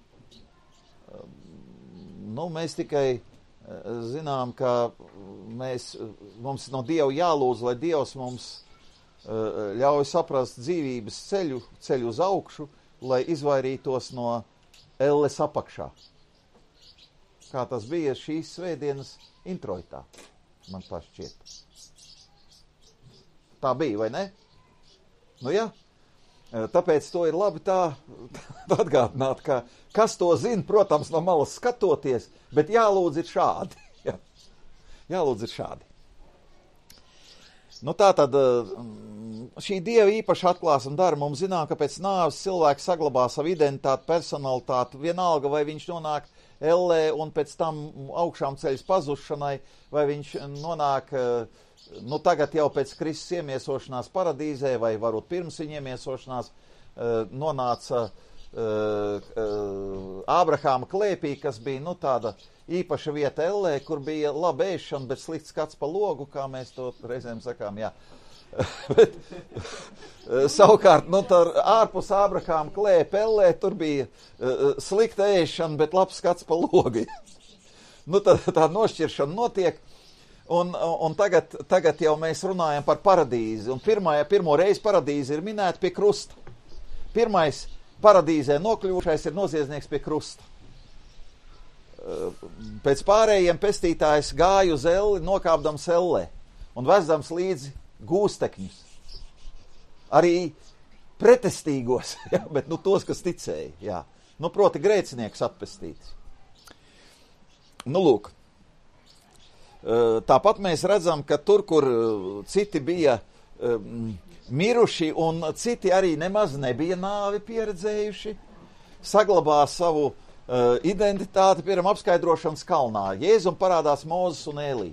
Nu, mēs tikai zinām, ka mēs, mums no Dieva jālūdz, lai Dievs mums ļauj saprast dzīvības ceļu, ceļu uz augšu, lai izvairītos no elles apakšā. Kā tas bija šīs svētdienas introitā, man tā šķiet. Tā bija, vai ne? Nu jā. Tāpēc to ir labi tā, tā atgādināt, ka kas to zina, protams, no malas skatoties, bet jālūdz ir šādi. Jā. Jālūdz ir šādi. Nu tā tad šī Dieva īpaša atklāsuma dara mums zinām, ka pēc nāves cilvēks saglabā savu identitāti, personalitāti, vienalga vai viņš nonāk ellē un pēc tam augšām ceļas pazušanai, vai viņš nonāk nu, tagad jau pēc Kristus iemiesošanās paradīzē, vai varbūt pirms viņa iemiesošanās nonāca Ābrahāma klēpī, kas bija nu, tāda īpaša vieta ellē, kur bija laba ēšana, bet slikts skats pa logu, kā mēs to reizēm sakām, jā. Bet, savukārt, nu, tur ārpus ābrakām klēja pellē, tur bija uh, slikta ēšana, bet labs skats pa logu. Nu, tā, tā nošķiršana notiek, un, un tagad, tagad jau mēs runājam par paradīzi, un pirmā, pirmo reizi paradīze ir minēta pie krusta. Pirmais paradīzē nokļuvušais ir noziedznieks pie krusta. Pēc pārējiem pestītājs gāja uz elli, nokāpdams ellē un vezdams līdzi gūstekņus. Arī pretestīgos, jā, bet nu tos, kas ticēja, jā. Nu, proti grēcinieks atpestīts. Nu, lūk. Tāpat mēs redzam, ka tur, kur citi bija miruši un citi arī nemaz nebija nāvi pieredzējuši, saglabā savu Uh, identitāti, piemēram, apskaidrošanas kalnā. Jēzum parādās Mūzes un Ēlī.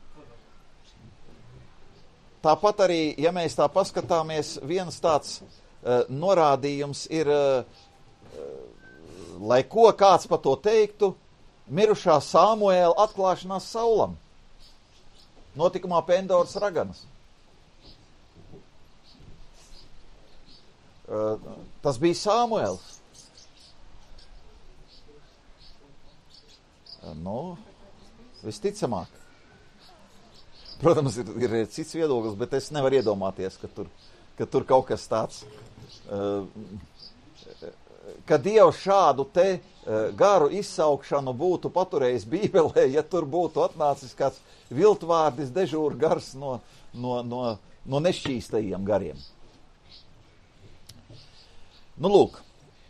Tāpat arī, ja mēs tā paskatāmies, viens tāds uh, norādījums ir, uh, uh, lai ko kāds pa to teiktu, mirušā Samuēla atklāšanās Saulam. Notikumā pie Endoras raganas. Uh, tas bija Samuēls. Nu, visticamāk. Protams, ir, ir cits viedoklis, bet es nevaru iedomāties, ka tur, ka tur kaut kas tāds, uh, ka Dievs šādu te uh, garu izsaukšanu būtu paturējis Bībelē, ja tur būtu atnācis kāds viltvārdis dežūra gars no, no, no, no nešķīstajiem gariem. Nu, lūk.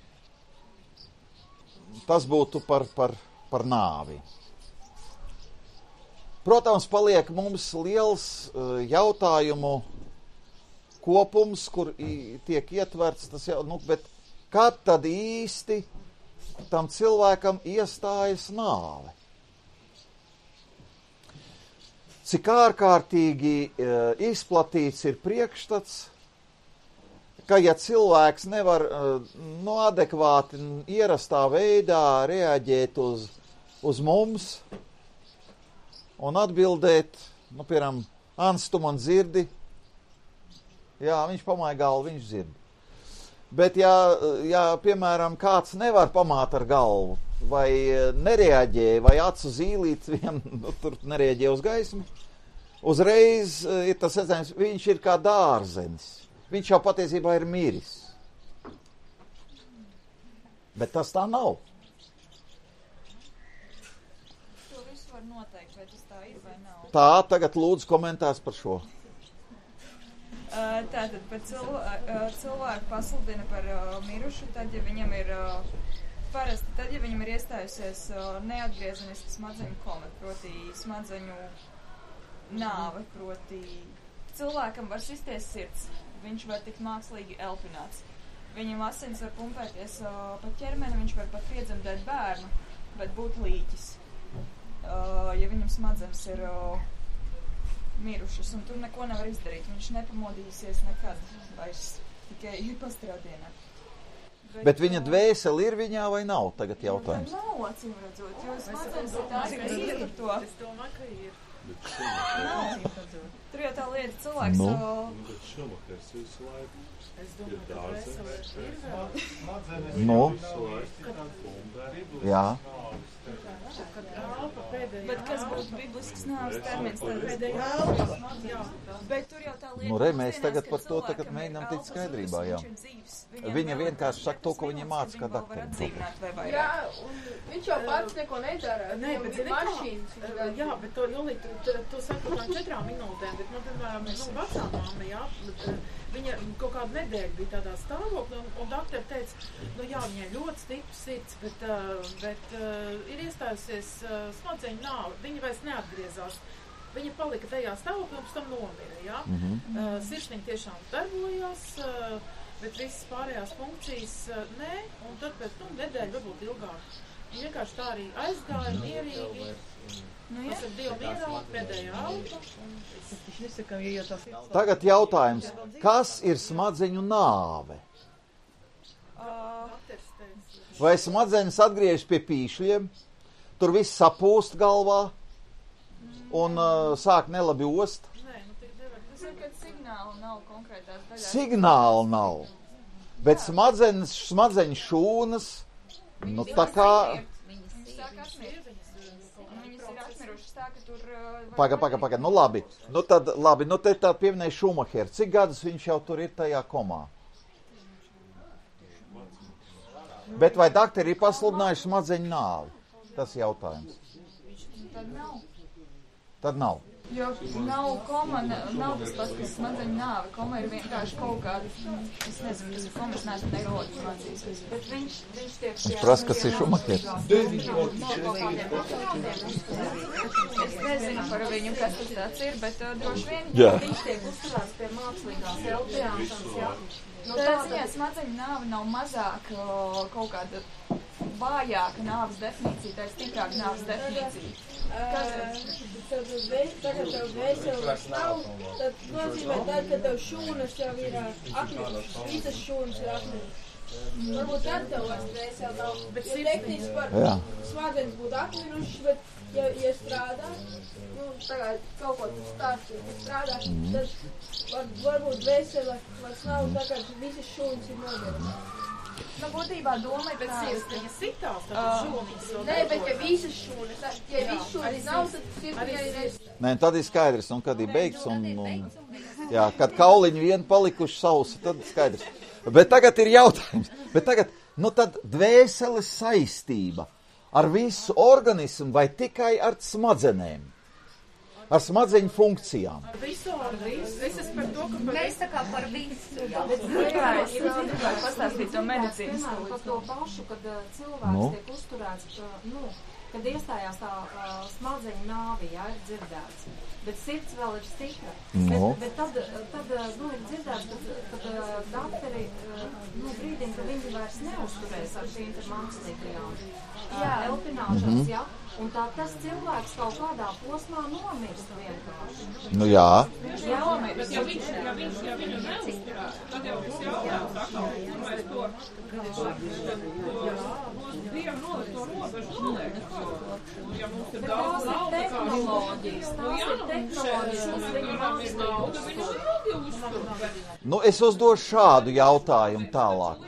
Tas būtu par... par par nāvi. Protams, paliek mums liels uh, jautājumu kopums, kur i, tiek ietverts tas jau, nu, bet kad tad īsti tam cilvēkam iestājas nāve? Cik ārkārtīgi uh, izplatīts ir priekšstats, ka ja cilvēks nevar uh, no adekvāti ierastā veidā reaģēt uz uz mums un atbildēt, nu, piemēram, Ants, tu man dzirdi? Jā, viņš pamāja galvu, viņš dzird. Bet, ja, ja, piemēram, kāds nevar pamāt ar galvu, vai nereaģē, vai acu zīlīt, vien, nu, tur nereaģē uz gaismu, uzreiz ir tas redzējums, viņš ir kā dārzenis. Viņš jau patiesībā ir miris. Bet tas tā nav. Noteikt, vai tas tā ir vai nav. Tā, tagad lūdzu komentārs par šo. Uh, tātad, par cilv uh, cilvēku pasludina par uh, mirušu, tad, ja viņam ir, uh, parasti, tad, ja viņam ir iestājusies uh, neatgriezeniski smadzeņu koma, proti smadzeņu nāve, proti cilvēkam var sisties sirds, viņš var tikt mākslīgi elpināts. Viņam asins var pumpēties uh, pa ķermeni, viņš var pat piedzemdēt bērnu, bet būt līķis. Uh, ja viņam smadzenes ir uh, mirušas, un tur neko nevar izdarīt. Viņš nepamodīsies nekad vairs, tikai pastrādienā. Bet, Bet viņa dvēseli ir viņā vai nav? Tagad jautājums. Nav, acīm redzot, jo smadzenes ir tās, kas ir par to. Es domāju, ka ir. Nav. Tur jau tā lieta cilvēks... Nu. Uh, Bet šomakars visu laiku. Es domāju, ka dvēseles ir vēl. Nu. Jā. Kad elpa pēdējā. Bet kas būtu biblisks nāves termins? Pēdējā elpa. Jā. Bet tur jau tā lieta... Nu, re, mēs tagad par to tagad mēģinām tikt skaidrībā, jā. Viņa vienkārši saka to, ko viņa māca, kā dakterim. Jā, un viņš jau pats neko nedara. Nē, bet zini kā? Jā, bet to, Julī, tu, tu, tu saki par tām četrām minūtēm, bet man, piemēram, nu, vecā māma, jā, bet, viņa kaut kādu nedēļu bija tādā stāvoklī, un, un dakteri teica, nu jā, viņai ļoti stiprs sirds, bet, uh, bet uh, ir iestājusies uh, smadzeņu nāve, viņa vairs neatgriezās. Viņa palika tajā stāvoklī un pēc tam nomira, jā. Mm-hmm. uh, sirsniņi tiešām darbojās, uh, bet visas pārējās funkcijas uh, nē, un tad pēc nu, nedēļu varbūt ilgāk. Viņa vienkārši tā arī aizgāja mierīgi. Nu, tas ir Dieva mierā, pēdējā auga. Tagad jautājums, kas ir smadzeņu nāve? Vai smadzenes atgriežas pie pīšļiem, tur viss sapūst galvā un uh, sāk nelabi ost? Tas ir kāds signāls. signālu nav konkrētās daļās. Signālu nav. Bet smadzenes, smadzeņu šūnas, nu tā kā... Viņas sāk atmirt. Viņas ir atmirušas tā, ka tur... Paga, paga, paga, nu labi. Nu tad, labi, nu te tā pieminēja Šumacher. Cik gadus viņš jau tur ir tajā komā? Bet vai daktari ir pasludinājuši smadzeņu nāvi? Tas jautājums. Tad nav. Tad nav. Jo nav koma, nav tas pats, kas smadzeņu nāve. Koma ir vienkārši kaut kāda, es nezinu, tas ir koma, es neesmu neiroloģis mācīsies. Bet viņš, viņš tiek... Viņš prasa, kas ir Šumachers. Es nezinu par viņu, kas tas tāds ir, bet uh, droši vien Jā. Viņš tiek uzturēts pie mākslīgās elpjāšanas, jā. Nu, tā ziņā smadzeņu nāve nav mazāk uh, kaut kāda vājāka nāves definīcija, tā ir stiprāka nāves definīcija. Tad tagad tev vēseles nav, tad nozīmē tad, ka tev šūnas jau ir atmirušas, visas šūnas ir atmirušas. Varbūt tad tev vairs vēseli nav, bet ja tehniski par smadzenes būtu atmirušas, bet ja, ja strādā, nu, tagad kaut ko tu stāsti, ja strādā, tad var, varbūt vēsele vairs nav, tagad visas šūnas ir nomirušas. Nu, būtībā doma ir Bet tāda. sirsniņa sitās, tad Uh, šūnīs vēl Nē, bet ja visas šūnas, ja visas šūnas nav, tad sirsniņa arī nes. Nē, tad ir skaidrs, un kad ir beigts, un, un jā, kad kauliņi vien palikuši sausi, tad skaidrs. Bet tagad ir jautājums, bet tagad, nu tad dvēseles saistība ar visu organismu vai tikai ar smadzenēm? Ar smadzeņu funkcijām. Ar visu, ar visu. Es esmu par to, ka par Mēs tā kā par visu, jā. Bet gribēju, es gribēju pastāstīt to medicīnas. Piemēram, par to pašu, kad uh, cilvēks Nu? tiek uzturēts, ka, nu, kad iestājās tā uh, smadzeņu nāvi, jā, ir dzirdēts. Bet sirds vēl ir stipra. Nu? Bet, bet tad, tad uh, nu, ir dzirdēts, kad, kad uh, dakteri, uh, nu, brīdim, ka viņi vairs neuzturēs ar šīm te mākslīgajām uh, elpināšanas, jā. Un tā tas cilvēks kaut kādā posmā nomirst vienkārši. Nu jā. Jā, Bet ja viņš, ja viņš, ja viņu neuzturētu, tad jau tas jautājums atkal, un mēs to, to Dievu nolikt to robežu noliek. Ja mums ir daudz nauda, kā tehnoloģijas, nu jā, tās ir tehnoloģijas, kas viņu viņam ir mākslīgi nauda, viņu nauda uztur, bet Nu, es uzdošu šādu jautājumu tālāk.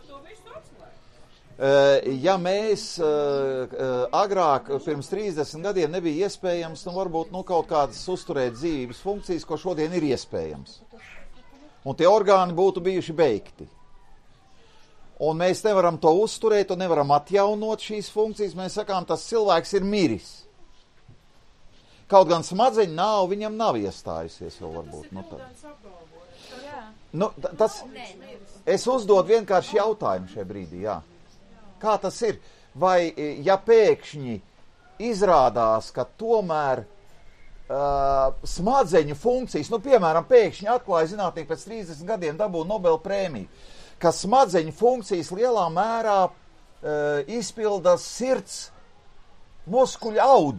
Uh, ja mēs uh, uh, agrāk, pirms trīsdesmit gadiem, nebija iespējams, nu varbūt nu, kaut kādas uzturēt dzīvības funkcijas, ko šodien ir iespējams. Un tie orgāni būtu bijuši beigti. Un mēs nevaram to uzturēt un nevaram atjaunot šīs funkcijas. Mēs sakām, tas cilvēks ir miris. Kaut gan smadzeņu nav, viņam nav iestājusies vēl varbūt. Nu, nu, tas, es uzdodu vienkārši jautājumu šajā brīdī, jā. Kā tas ir? Vai, ja pēkšņi izrādās, ka tomēr uh, smadzeņu funkcijas, nu, piemēram, pēkšņi atklāja zinātnieki pēc trīsdesmit gadiem dabūja Nobela prēmiju, ka smadzeņu funkcijas lielā mērā uh, izpilda sirds muskuļu audi.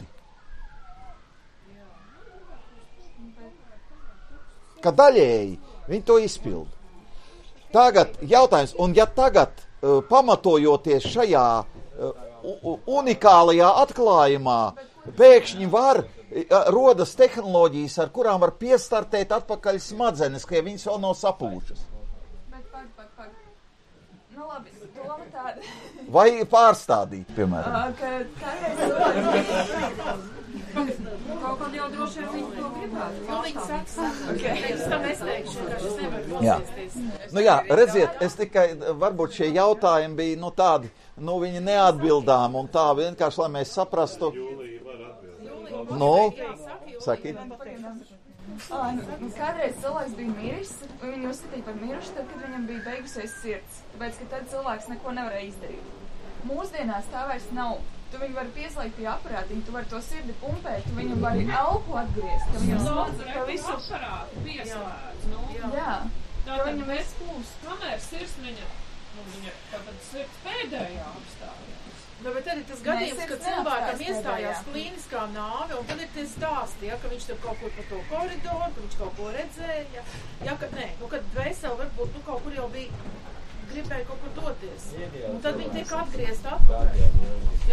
Ka daļēji viņi to izpilda. Tagad jautājums, un ja tagad Uh, pamatojoties šajā uh, unikālajā atklājumā, pēkšņi var, uh, rodas tehnoloģijas, ar kurām var piestartēt atpakaļ smadzenes, ka ja viņas vēl nav sapūšas. Bet, pag, pag, pag. Nu labi, doma tāda. Vai pārstādīt, piemēram. Uh, ka kādreiz cilvēki... Kaut kad jau droši vien viņi to gribētu. Nu, viņi saka, okay. Es tam nesteikšu, ka es nevaru Jā. klausīties. Nu jā, redziet, es tikai, varbūt šie jautājumi bija, nu tādi, nu viņi neatbildām un tā, vienkārši, lai mēs saprastu. Nu, saki. Ah, nu, kādreiz cilvēks bija miris, un viņu uzskatīja par mirušu, tad, kad viņam bija beigusies sirds, tāpēc, ka tad cilvēks neko nevarēja izdarīt. Mūsdienās tā vairs nav. Tu viņu vari pieslēgt pie aparātiņa, tu vari to sirdi pumpēt, tu viņam vari elpu atgriezt, ka viņam slodzi, ka visu... aparāti pieslēdz, nu. Jā. Tātad mēs būs, kamēr sirsniņa, nu, viņa, tātad sirds pēdējā apstājās. Nu, bet tad ir tas gadījums, ka cilvēkam iestājās klīniskā nāve, un tad ir tie stāsti, ja, ka viņš tur kaut kur pa to koridoru, ka viņš kaut ko redzēja, ja, ka, nē, nu, kad dvēseli varbūt, nu, kaut kur jau bija gribēja kaut kur doties. Un tad viņi tiek atgriezt atpakaļ. Jā, jo, nu, kad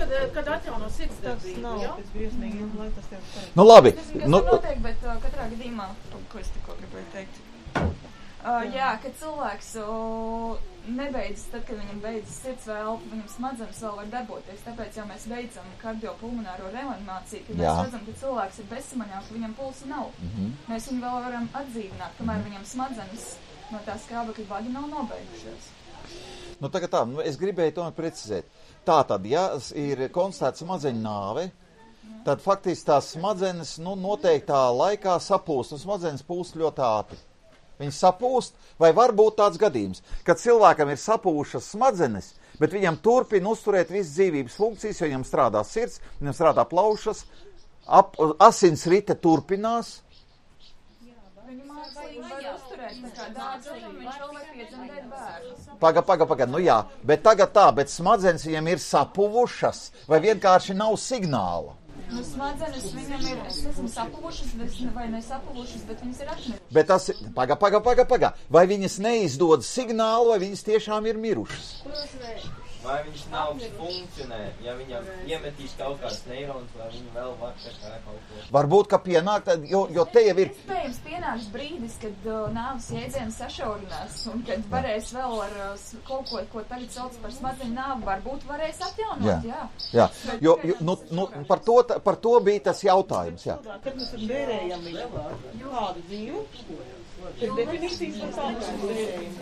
kad, kad atjauno sirdsdarbību, Tas nav ja? pēc briesmīgi, lai tas tev pareizi. Nu labi. Tas nekas Nu, nenotiek, bet uh, katrā gadījumā, ko es tikko gribēju teikt. Uh, jā, kad cilvēks uh, nebeidzas, tad, kad viņam beidzas sirds vēlpa, viņam smadzenes vēl var darboties, tāpēc jau mēs veicam kardiopulmonāro reanimāciju, kad Jā. mēs redzam, ka cilvēks ir bezsamaņā, ka viņam pulsa nav. Mhm. Mēs viņu vēl varam atdzīvināt, kamēr viņam smadzenes no tā skābekļa vada nav nobeigušies. Nu, tagad tā, nu, es gribēju tomēr precizēt. Tātad, ja ir konstatēta smadzeņu nāve, tad faktiski tās smadzenes, nu, noteiktā laikā sapūst, un smadzenes pūst ļoti ātri. Viņas sapūst, vai var būt tāds gadījums, kad cilvēkam ir sapūšas smadzenes, bet viņam turpina uzturēt visas dzīvības funkcijas, jo viņam strādā sirds, viņam strādā plaušas, ap, asins rite turpinās. Viņu mākslīgi var uzturēt, tā kā dārza, un viņš vēl var piedzemdēt bērnu. Paga, paga, paga, nu jā, bet tagad tā, bet smadzenes viņam ir sapuvušas, vai vienkārši nav signāla? Nu, smadzenes viņam ir, es esmu sapuvušas, vai nesapuvušas, bet viņas ir atmirušas. Bet tas ir, paga, paga, paga, paga, vai viņas neizdod signālu, vai viņas tiešām ir mirušas? Vai viņš nav funkcionē, ja viņam iemetīs kaut kāds neirons, vai viņi vēl var kā kaut ko. Varbūt, ka pienāk, tad, jo, jo te jau ir... Iespējams pienāks brīdis, kad uh, nāves jēdziens sašaurinās, un kad varēs vēl ar uh, kaut ko, ko tagad sauc par smadzeņu nāvu, varbūt varēs atjaunot, jā. jā. Jā, jo, jo nu, nu, par, to, par to bija tas jautājums, jā. Kad mēs ar bērējam viņu kādu dzīvu, ir definīcijas par tādu bērējumu.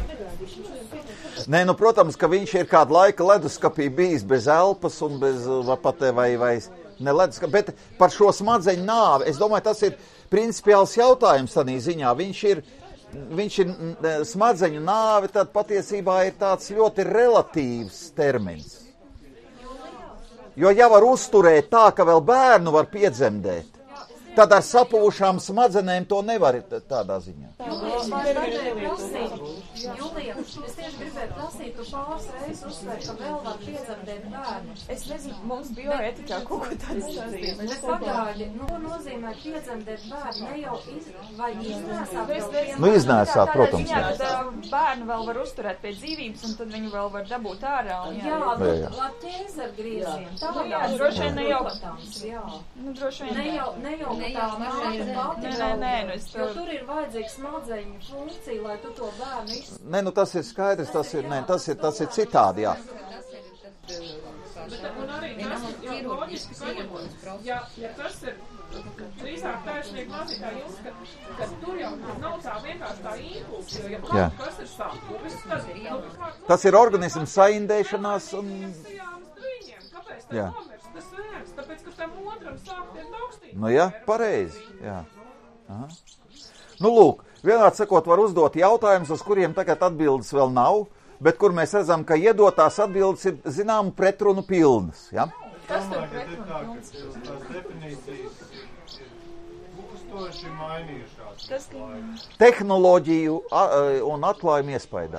Nē, nu, protams, ka viņš ir kādu laiku leduskapī bijis bez elpas un bez, vai pat, vai, vai ne leduskapī, bet par šo smadzeņu nāvi, es domāju, tas ir principiāls jautājums tādā ziņā. Viņš ir, viņš ir smadzeņu nāve, tad patiesībā ir tāds ļoti relatīvs termins. Jo ja var uzturēt tā, ka vēl bērnu var piedzemdēt, tad ar sapuvušām smadzenēm to nevar tādā ziņā. Julija, es tieši gribēju prasīt, tu pāris reizes uzsver, ka vēl var piedzemdēt bērnu. Es nezinu, mums bioētikā kaut ko tādu stāstīt. Bet pagādi, nu, ko nozīmē piedzemdēt bērnu? Ne jau iz, vai iznēsāt? Nu, iznēsāt, protams. Jā, tad bērnu vēl var uzturēt pie dzīvības, un tad viņu vēl var dabūt ārā. Un, jā, jā, nu, ar ķēzargrieziem. Nu, jā, droši vien ne jau. Jā. Nu, droši vien ne jau, ne jau, ne jau, ne jau, nē, nē, nē, nu es jo tur ir vajadzīga smadzeņu funkcija, lai tu to bērnu izsaka. Nē, nu tas ir skaidrs, tas ir, nē, tas ir, tas ir citādi, jā. Bet un arī tas, jo loģiski saņemot, ja, ja tas ir drīzāk taisnīgi mācītā jums, ka, ka tur jau nav tā vienkārši tā impulsa, jo ja kaut kas ir sākuvis, tad, nu, kā... Tas ir organisms saindēšanās un... Kāpēc tev nomirst tas vērts? Tāpēc, ka tam otram sāk tie taukstīt. Nu jā, pareizi, jā. Aha. Nu lūk, vienādi sakot, var uzdot jautājumus, uz kuriem tagad atbildes vēl nav, bet kur mēs redzam, ka iedotās atbildes ir zināmu pretrunu pilnas, ja? Kas tur pretrunu pilnas? Tās definīcijas ir uzstoši mainījušās. Tas, ka... Tehnoloģiju un atklājumu iespaidā.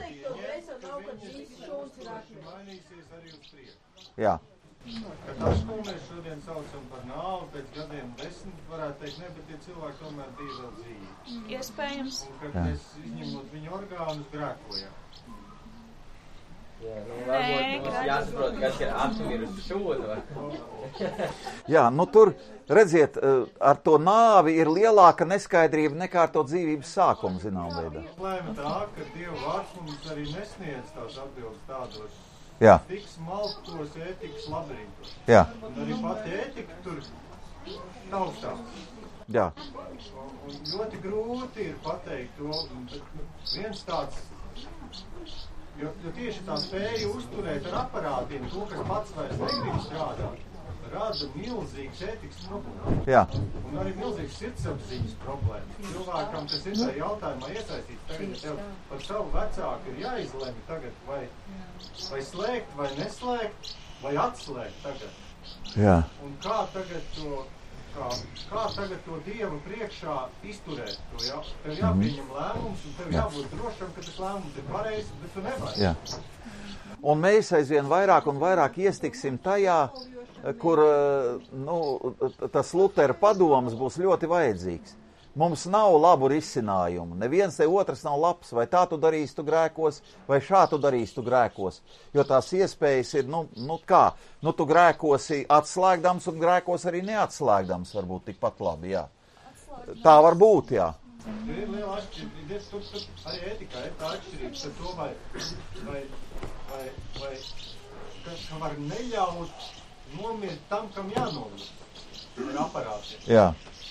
Jā. Ka tas, ko mēs šodien saucam par nāvi, pēc gadiem desmit, varētu teikt, ne, bet tie cilvēki tomēr bija vēl dzīvi. Iespējams. Un kad Jā. mēs izņemot viņu orgānus grēkojam. Jā, nu, varbūt mums jāsaprot, kas ir atmirusi šūda. Jā, nu tur, redziet, ar to nāvi ir lielāka neskaidrība nekā ar to dzīvības sākumu, zinām veidā. Problēma tā, ka Dieva vārds mums arī nesniedz tās atbildes tādos. Jā. Tik smalktos ētikas labirintos. Jā. Un arī pati ētika tur taustās. Jā. Un ļoti grūti ir pateikt to, bet viens tāds, jo, jo tieši tā spēja uzturēt ar aparātiem to, kas pats vairs negrib strādāt, rada milzīgas ētikas problēmas. Jā. Un arī milzīgas sirdsapziņas problēmas. Cilvēkam, kas ir tajā jautājumā iesaistīts, tagad tev par savu vecāku ir jāizlemj tagad, vai, vai slēgt, vai neslēgt, vai atslēgt tagad. Jā. Un kā tagad to, kā, kā tagad to Dievu priekšā izturēt to, jā? Tev jāpieņem lēmums, un tev Jā. jābūt drošam, ka tas lēmums ir pareizs, bet tu nevari. Jā. Un mēs aizvien vairāk un vairāk iestiksim tajā, kur nu, tas Lutera padoms būs ļoti vajadzīgs. Mums nav labu risinājumu. Neviens te otrs nav labs. Vai tā tu darīsi, tu grēkos, vai šā tu darīsi, tu grēkos. Jo tās iespējas ir, nu, nu kā, nu tu grēkosi atslēgdams un grēkos arī neatslēgdams, varbūt tikpat labi, jā. Tā var būt, jā. Ir liela atšķirība, tur, tur arī etikā ir tā atšķirība par to, vai, vai, vai, vai kas var neļaut nomirt tam, kam jānomirt ar aparātiem. Jā.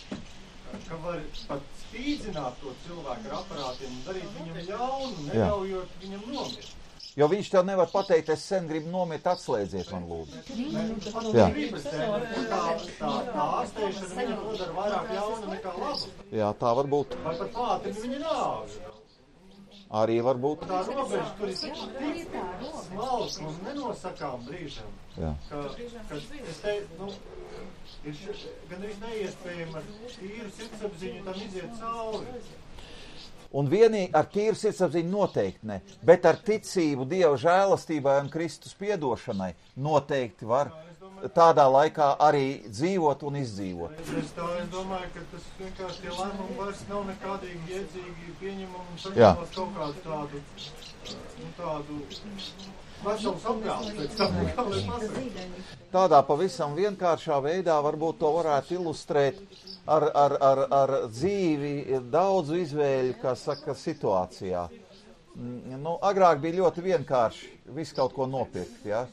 Ka var pat spīdzināt to cilvēku ar aparātiem un darīt viņam ļaunu, neļaujot Jā. Viņam nomirt. Jo viņš tev nevar pateikt, es sen gribu nomirt, atslēdziet man lūdzu. Jā. Tā, tā, tā ārstēšana viņam nodara vairāk ļauna nekā labu. Jā, tā var būt. Vai pat pātri viņa nāvi. Arī var būt. Tā robeža, kur ir tik smalka un nenosakām brīžam. Jā. Ka, ka es te, nu, ir gan arī neiespējami ar tīru sirdsapziņu tam iziet cauri. Un vienīgi ar tīru sirdsapziņu noteikti ne, bet ar ticību Dieva žēlastībai un Kristus piedošanai noteikti var tādā laikā arī dzīvot un izdzīvot. Es, tā, es domāju, ka tas vienkārši tie lēmumi vairs nav nekādīgi iedzīgi pieņemami un saņemot kaut kādu tādu, nu, tādu veselu saprātu pēc tam, kā lai pasaka. Tādā pavisam vienkāršā veidā varbūt to varētu ilustrēt ar, ar, ar, ar dzīvi daudzu izvēļu, kā saka, situācijā. Nu, agrāk bija ļoti vienkārši visu kaut ko nopirkt, ja?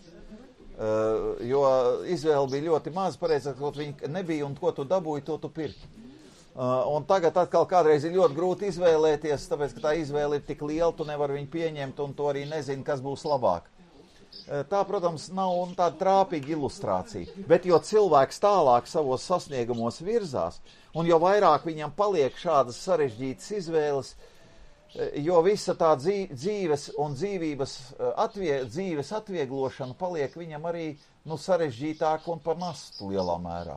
Uh, jo izvēle bija ļoti maz, pareizāk, ko viņi nebija un ko tu dabūji, to tu pirki. Uh, un tagad atkal kādreiz ir ļoti grūti izvēlēties, tāpēc, ka tā izvēle ir tik liela, tu nevar viņu pieņemt un to arī nezini, kas būs labāk. Uh, tā, protams, nav tāda trāpīga ilustrācija, bet jo cilvēks tālāk savos sasniegumos virzās, un jo vairāk viņam paliek šādas sarežģītas izvēles, jo visa tā dzīves un dzīvības, atvie, dzīves atvieglošana paliek viņam arī nu, sarežģītāk un par nastu lielā mērā.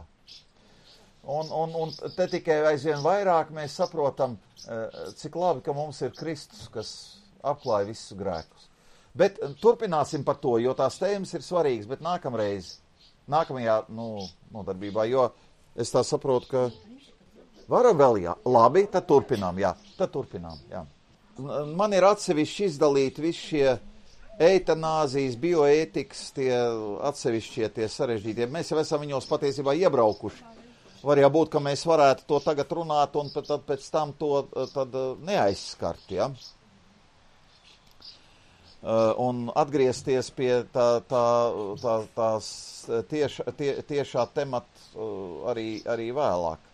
Un, un, un te tikai aizvien vairāk mēs saprotam, cik labi, ka mums ir Kristus, kas apklāja visus grēkus. Bet turpināsim par to, jo tās tēmas ir svarīgas, bet nākamreiz, nākamajā nu, nodarbībā, jo es tā saprotu, ka varam vēl, jā, labi, tad turpinām, jā, tad turpinām, jā. Man ir atsevišķi izdalīti visi šie eitanāzijas, bioētikas, tie atsevišķie, tie sarežģītie. Mēs jau esam viņos patiesībā iebraukuši. Var jau būt, ka mēs varētu to tagad runāt un tad pēc tam to tad neaizskart, ja? Un atgriezties pie tā, tā, tā, tās tieš, tie, tiešā temata arī, arī vēlāk.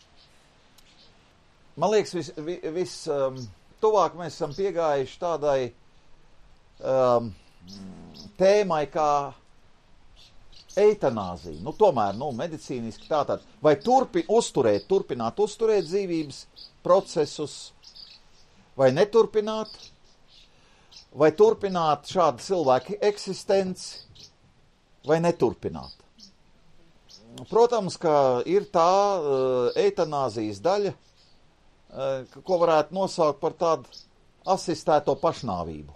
Man liekas, vis, vis um, tuvāk mēs esam piegājuši tādai um, tēmai kā eitanāzija. Nu, tomēr, nu, medicīniski tātad. Vai turpi, uzturēt, turpināt uzturēt dzīvības procesus, vai neturpināt, vai turpināt šādu cilvēku eksistenci, vai neturpināt. Protams, ka ir tā uh, eitanāzijas daļa, ko varētu nosaukt par tādu asistēto pašnāvību,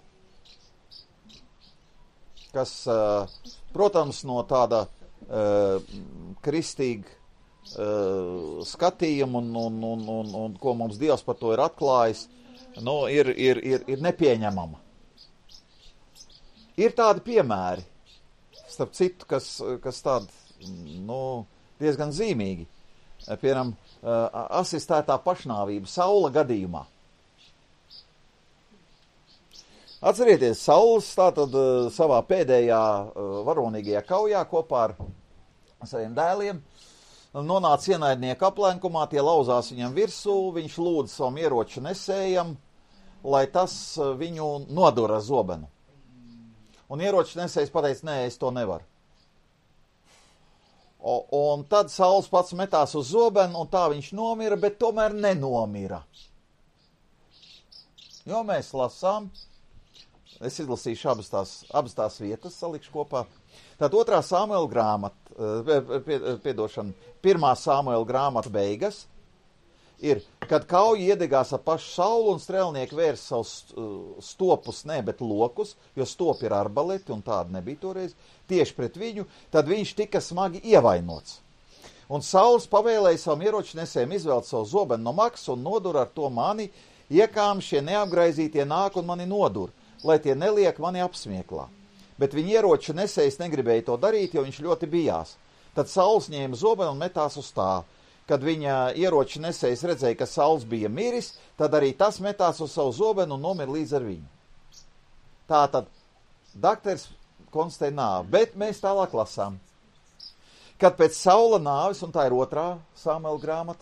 kas, protams, no tāda kristīga skatījuma un, un, un, un, un ko mums Dievs par to ir atklājis, nu, ir, ir, ir, ir nepieņemama. Ir tādi piemēri, starp citu, kas, kas tādi, nu, diezgan zīmīgi. Piemēram, asistētā pašnāvība Saula gadījumā. Atcerieties, Sauls tātad savā pēdējā varonīgajā kaujā kopā ar saviem dēliem nonāca ienaidnieku aplenkumā, tie lauzās viņam virsū, viņš lūdza savam ieroču nesējam, lai tas viņu nodura zobenu. Un ieroču nesējs pateica, nē, es to nevaru. Un tad Sauls pats metās uz zobenu, un tā viņš nomira, bet tomēr nenomira. Jo mēs lasām, es izlasīšu abas tās, abas tās vietas, salikšu kopā. Tātad otrā Samuela grāmata, piedošana, pirmā Samuela grāmata beigas, ir, kad kauja iedegās ap pašu Saulu un strēlnieki vērs savus stopus, ne, bet lokus, jo stopi ir arbaleti un tāda nebija toreiz, tieši pret viņu, tad viņš tika smagi ievainots. Un Sauls pavēlēja savam ieroču nesējam izvelt savu zobenu no makas un nodur ar to mani, iekām šie neapgraizītie nāk un mani nodur, lai tie neliek mani apsmieklā. Bet viņa ieroču nesējs negribēja to darīt, jo viņš ļoti bijās. Tad Sauls ņēma zobenu un metās uz tā. Kad viņa ieroču nesējs redzēja, ka Sauls bija miris, tad arī tas metās uz savu zobenu un nomira līdz ar viņu. Tātad dakteris konstatēja nāvi, bet mēs tālāk lasām. Kad pēc Saula nāves, un tā ir otrā Samuela grāmata,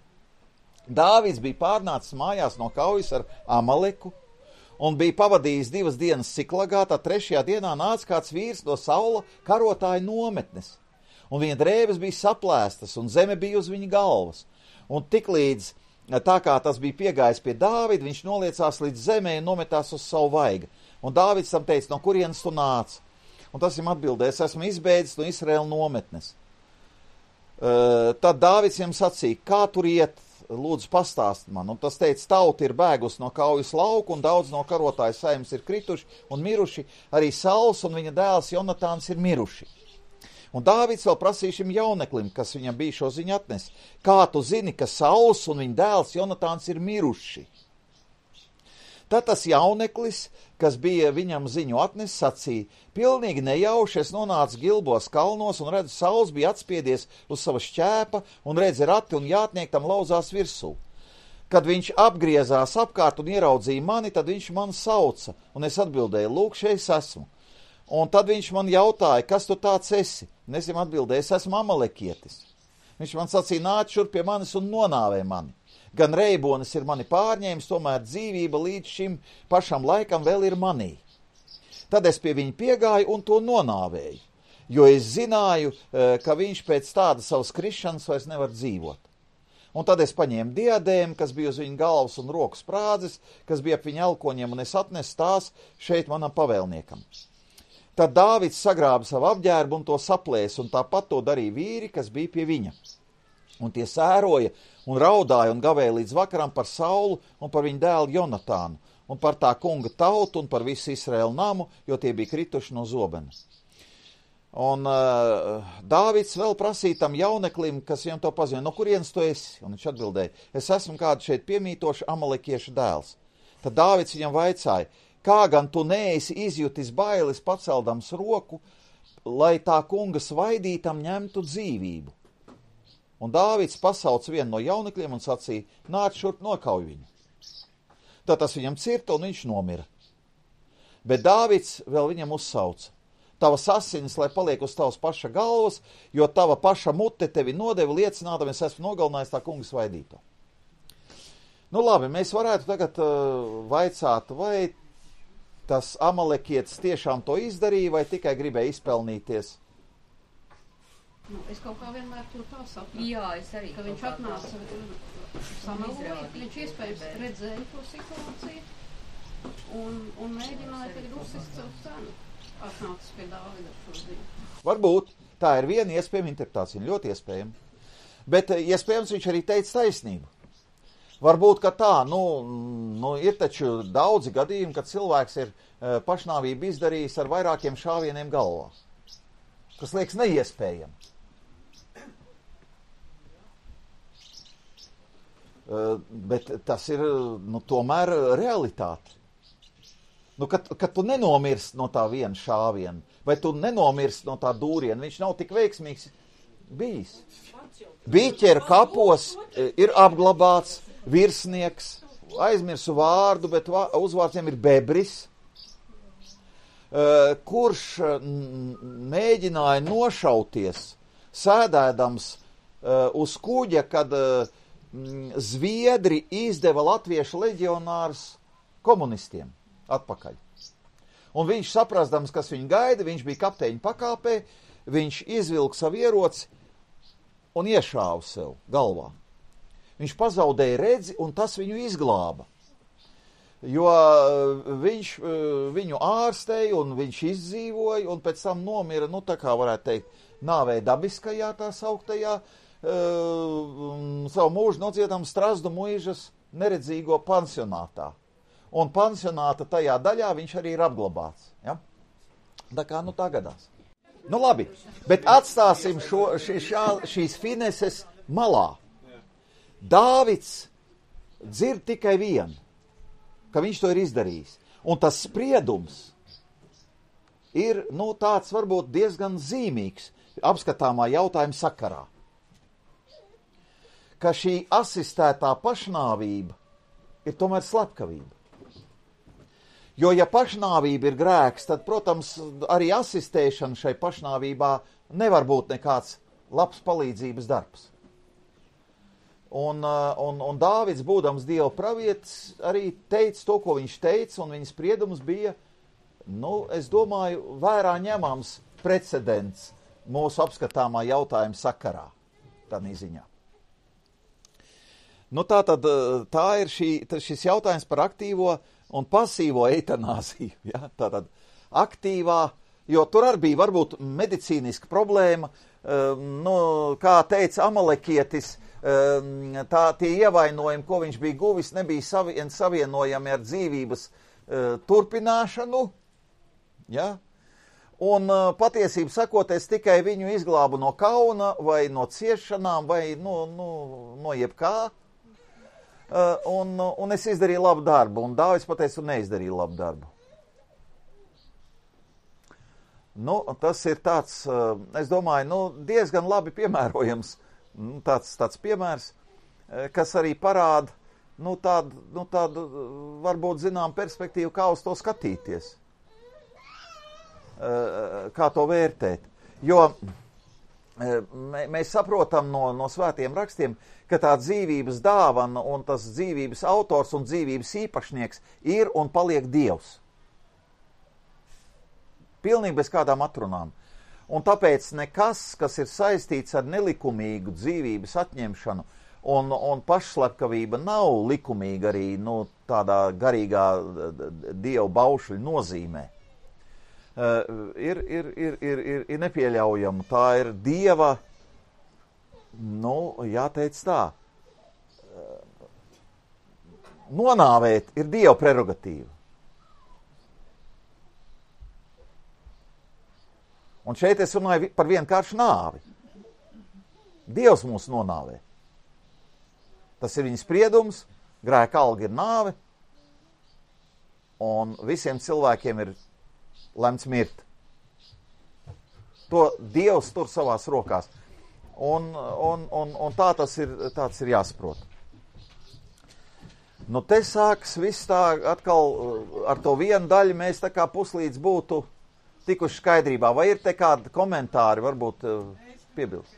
Dāvids bija pārnācis mājās no kaujas ar Amaleku un bija pavadījis divas dienas Siklagā, tad trešajā dienā nāca kāds vīrs no Saula karotāja nometnes, un viņa drēbes bija saplēstas, un zeme bija uz viņa galvas. Un tiklīdz, tā kā tas bija piegājis pie Dāvida, viņš noliecās līdz zemē un nometās uz savu vaiga. Un Dāvids tam teica, no kurienes tu nāc? Un tas viņam atbildēs, esmu izbēdzis no Izraēla nometnes. Uh, tad Dāvids viņam sacīja, kā tur iet, lūdzu pastāst man. Un tas teica, tauta ir bēgus no kaujas lauku, un daudz no karotāju saimnes ir krituši un miruši. Arī Sauls un viņa dēls Jonatāns ir miruši. Un Dāvids vēl prasīja šim jauneklim, kas viņam bija šo ziņu atnes. Kā tu zini, ka Sauls un viņa dēls Jonatāns ir miruši? Tad tas jauneklis, kas bija viņam ziņu atnes, sacīja, pilnīgi nejauši es nonācu Gilbos kalnos un redzu, Sauls bija atspiedies uz sava šķēpa un redzi rati un jātniek tam lauzās virsū. Kad viņš apgriezās apkārt un ieraudzīja mani, tad viņš man sauca, un es atbildēju, lūk, šeit es esmu. Un tad viņš man jautāja, kas tu tāds esi? Un es viņam atbildēju, es esmu amalekietis. Viņš man sacīja, nāc šur pie manis un nonāvē mani. Gan reibonis ir mani pārņēmis, tomēr dzīvība līdz šim pašam laikam vēl ir manī. Tad es pie viņa piegāju un to nonāvēju, jo es zināju, ka viņš pēc tāda savas krišanas vairs nevar dzīvot. Un tad es paņēmu diadēmu, kas bija uz viņa galvas un roku sprādzes, kas bija ap viņa elkoņiem, un es atnesu tās šeit manam pavēlniekam. Tad Dāvids sagrāba savu apģērbu un to saplēs, un tāpat to darīja vīri, kas bija pie viņa. Un tie sēroja un raudāja un gavēja līdz vakaram par Saulu un par viņa dēlu Jonatānu, un par tā kunga tautu un par visu Izraēlu namu, jo tie bija krituši no zobena. Un uh, Dāvids vēl prasīja tam jauneklim, kas viņam to paziņoja, no kurienes tu esi? Un viņš atbildēja, es esmu kādu šeit piemītošu amalekiešu dēls. Tad Dāvids viņam vaicāja, kā gan tu neesi izjutis bailes paceldams roku, lai tā kunga svaidītam ņemtu dzīvību? Un Dāvids pasauc vienu no jaunekļiem un sacīja, nāc šurp nokauj viņu. Tad tas viņam cirta un viņš nomira. Bet Dāvids vēl viņam uzsauca, tavas asinis, lai paliek uz tavas paša galvas, jo tava paša mute tevi nodeva liecinādam, es esmu nogalinājis tā kunga svaidīto. Nu labi, mēs varētu tagad uh, vaicāt, vai tas amalekietis tiešām to izdarīja, vai tikai gribēja izpelnīties. Nu, es kaut kā vienmēr to tā saprotu. Jā, es arī. Ka viņš atnāca samalojot, viņš iespējams redzēja to situāciju un, un mēģināja tagad uzsist savu cenu. Atnācis pie Dāvida šo ziņu. Varbūt. Tā ir viena iespējama interpretācija, ļoti iespējama. Bet iespējams viņš arī teica taisnību. Varbūt, ka tā, nu, nu ir taču daudzi gadījumi, kad cilvēks ir uh, pašnāvību izdarījis ar vairākiem šāvieniem galvā. Kas liekas neiespējami. Uh, bet tas ir, nu, tomēr realitāte. Nu, kad, kad tu nenomirsti no tā viena šāviena, vai tu nenomirsti no tā dūriena, viņš nav tik veiksmīgs bijis. Bīķeru kapos ir apglabāts virsnieks, aizmirsu vārdu, bet uzvārds viņam ir Bebris, uh, kurš mēģināja nošauties, sēdēdams uh, uz kuģa, kad uh, Zviedri izdeva latviešu leģionārus komunistiem atpakaļ. Un viņš saprastams, kas viņu gaida, viņš bija kapteiņa pakāpē, viņš izvilka savu ieroci un iešāva sev galvā. Viņš pazaudēja redzi un tas viņu izglāba. Jo viņš viņu ārstēja un viņš izdzīvoja un pēc tam nomira, nu tā kā varētu teikt, nāvē dabiskajā tā sauktajā, Uh, savu mūžu nocietām Strazdu muižas neredzīgo pansionātā. Un pansionāta tajā daļā viņš arī ir apglabāts. Ja? Tā kā nu tā gadās. Nu labi, bet atstāsim šo, šī, šā, šīs fineses malā. Dāvids dzird tikai vienu, ka viņš to ir izdarījis. Un tas spriedums ir, nu, tāds varbūt diezgan zīmīgs apskatāmā jautājuma sakarā. Ka šī asistētā pašnāvība ir tomēr slepkavība. Jo, ja pašnāvība ir grēks, tad, protams, arī asistēšana šai pašnāvībā nevar būt nekāds labs palīdzības darbs. Un, un, un Dāvids, būdams Dieva pravietis, arī teica to, ko viņš teica, un viņa spriedums bija, nu, es domāju, vērā ņemams precedents mūsu apskatāmā jautājuma sakarā, tādā ziņā. Nu, tā tad, tā ir šī, šis jautājums par aktīvo un pasīvo eitanāziju, ja? Tātad aktīvā, jo tur arī bija varbūt medicīniska problēma, nu, kā teica Amalekietis, tā tie ievainojumi, ko viņš bija guvis, nebija savien, savienojami ar dzīvības turpināšanu, ja? Un patiesību sakot, es tikai viņu izglābu no kauna vai no ciešanām vai no, no, no jebkā. Uh, un, un es izdarīju labu darbu, un Dāvids pateica, un neizdarīju labu darbu. Nu, tas ir tāds, uh, es domāju, nu, diezgan labi piemērojams, nu, tāds, tāds piemērs, uh, kas arī parāda, nu, tādu, nu, tādu varbūt zinām perspektīvu, kā uz to skatīties, uh, kā to vērtēt. Jo mēs saprotam no, no svētiem rakstiem, ka tā dzīvības dāvana un tas dzīvības autors un dzīvības īpašnieks ir un paliek Dievs. Pilnīgi bez kādām atrunām. Un tāpēc nekas, kas ir saistīts ar nelikumīgu dzīvības atņemšanu un, un pašslepkavība nav likumīga arī, nu, tādā garīgā Dieva baušļu nozīmē. Uh, ir, ir, ir, ir, ir, ir nepieļaujama. Tā ir Dieva, nu, jāteic tā, uh, nonāvēt ir Dieva prerogatīva. Un šeit es runāju par vienkāršu nāvi. Dievs mūs nonāvē. Tas ir viņa spriedums, grēka alga ir nāve, un visiem cilvēkiem ir lemts mirt. To Dievs tur savās rokās. Un, un, un, un tā tas ir, tāds ir jāsaprot. Nu, te sāks viss tā atkal ar to vienu daļu mēs tā kā puslīdz būtu tikuši skaidrībā. Vai ir te kādi komentāri, varbūt piebilst?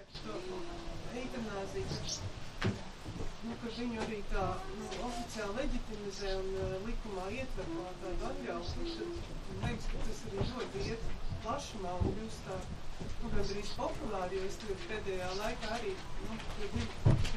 Eitanāzija, nu, ka viņu arī tā nu, oficiāli leģitimizē un uh, likumā ietver no tādu atļauju. Liekas, ka tas arī ļoti iet plašumā un kļūst tā, nu, gandrīz populāri, jo es tur pēdējā laikā arī, nu, divi,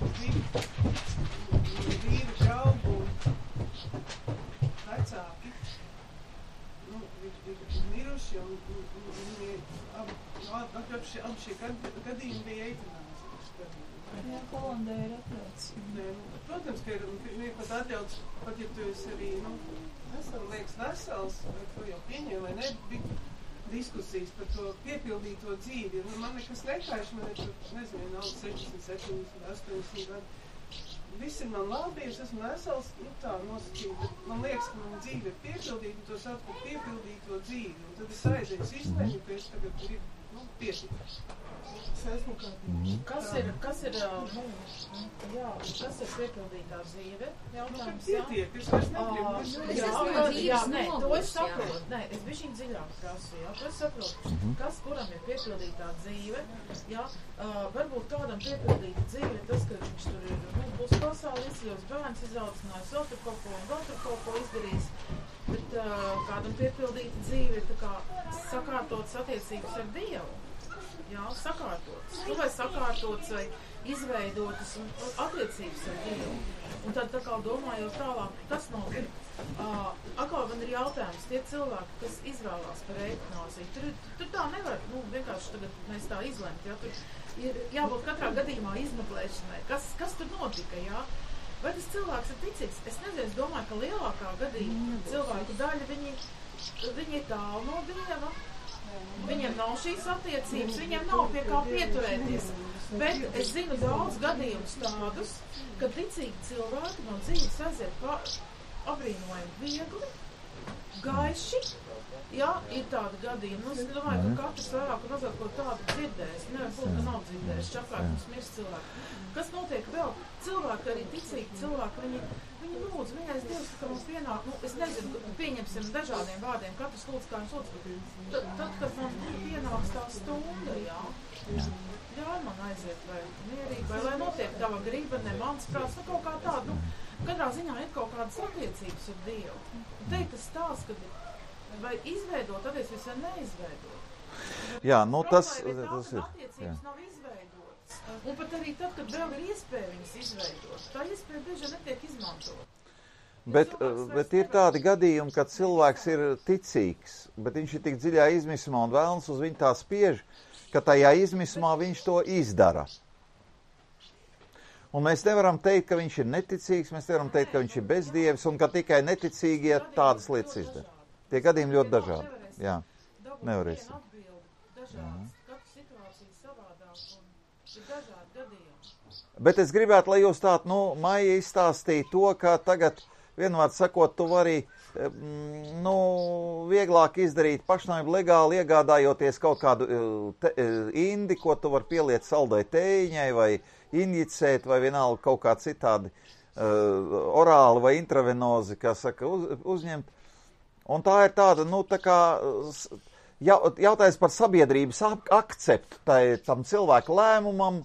divi vīri draugu un vecāki, nu, ir miruši un viņi abi šie gadījumi bija eitanāzijas. Jā, Holandē ir atļauts. Protams, ka ir, ir pat atļauts, pat ja tu esi arī, nu, Vesel, liekas vesels, vai to jau pieņem, vai ne, bija diskusijas par to piepildīto dzīvi. Nu, man nekas nekaiš, man ir, nezinu, nav sešdesmit, septiņdesmit, astoņdesmit gadi. Viss ir man labi, es esmu vesels, nu tā nosacīt, bet man liekas, ka man dzīve ir piepildīta, un to sauc par piepildīto dzīvi. Un tad es aizēju izlēmu, ka es tagad gribu, nu, pietikt. Kas ir, kas ir, nu, jā, kas ir piepildītā dzīve? Jautājums, jā? Pietiek, es vairs negribu. Jā, jā, jā, nē, to es saprotu. Nē, es bišķiņ dziļāk prasu, jā, to es saprotu. Kas, kuram ir piepildītā dzīve, jā, uh, varbūt kādam piepildīta dzīve ir tas, ka viņš tur ir, nu, būs pasauli izcīļos, bērns izaucinājis, vēl tur kaut ko un vēl tur kaut ko izdarījis. Bet uh, kādam piepildīta dzīve ir tā kā sakārtotas attiecības ar Dievu. Jā, sakārtotas. Nu, vai sakārtotas, vai izveidotas un attiecības ar Dievu. Un tad tā kā domājot tālāk, kas notiek? Uh, atkal man ir jautājums, tie cilvēki, kas izvēlās par eitanāziju, tur, tur tā nevar, nu, vienkārši tagad mēs tā izlemt, jā, tur ir jābūt katrā gadījumā izmeklēšanai. Kas, kas tur notika, jā? Vai tas cilvēks ir ticīgs? Es nezinu, es domāju, ka lielākā gadījumā cilvēku daļa, viņi, viņi ir tālu no Dieva. Viņiem nav šīs attiecības, viņiem nav pie kā pieturēties. Bet es zinu daudz gadījumus tādus, ka ticīgi cilvēki no dzīves aiziet abrīnojami viegli, gaiši. Jā, ir tādi gadījumi. Nu, es domāju, ka katrs vairāk un mazāk ko tādu dzirdējis. Nevar būt, ka nav dzirdējis. Čaprāk mums mirst cilvēki. Kas notiek vēl? Cilvēki, arī ticīgi cilvēki, viņi, viņi lūdz, viņais Dievs, ka mums pienāk, nu, es nezinu, pieņemsim dažādiem vārdiem, katrs lūdz, kā viņš lūdz. Tad, tad, kad mums pienāks tā stunda, jā, ļauj man aiziet vai mierīgi, vai lai notiek tava griba, ne mans prāts, nu, kaut kā tāda, nu, katrā ziņā ir kaut kādas attiecības ar Dievu. Un te ir tas stāsts, kad vai izveidot attiecības vai neizveidot. Jā, nu tas, tas ir. Attiecības nav izveidotas. Un pat arī tad, kad vēl ir iespēja viņas izveidot, tā iespēja bieži netiek izmantot. Bet, bet ir tādi gadījumi, kad cilvēks ir ticīgs, bet viņš ir tik dziļā izmisumā un vēlns uz viņu tā spiež, ka tajā izmisumā viņš to izdara. Un mēs nevaram teikt, ka viņš ir neticīgs, mēs nevaram teikt, ka viņš ir bezdievis un ka tikai neticīgie tādas lietas izdara. Tie gadījumi ļoti dažādi. Jā, nevarēsim. Bet es gribētu, lai jūs tādu, nu, Maija izstāstīja to, ka tagad, vienvārds sakot, tu vari, nu, vieglāk izdarīt pašnāvību legāli, iegādājoties kaut kādu te, indi, ko tu vari pieliet saldai tējiņai vai injicēt vai vienalga kaut kā citādi uh, orāli vai intravenozi, kā saka, uz, uzņemt. Un tā ir tāda, nu, tā kā jautājums par sabiedrības akceptu tai, tam cilvēku lēmumam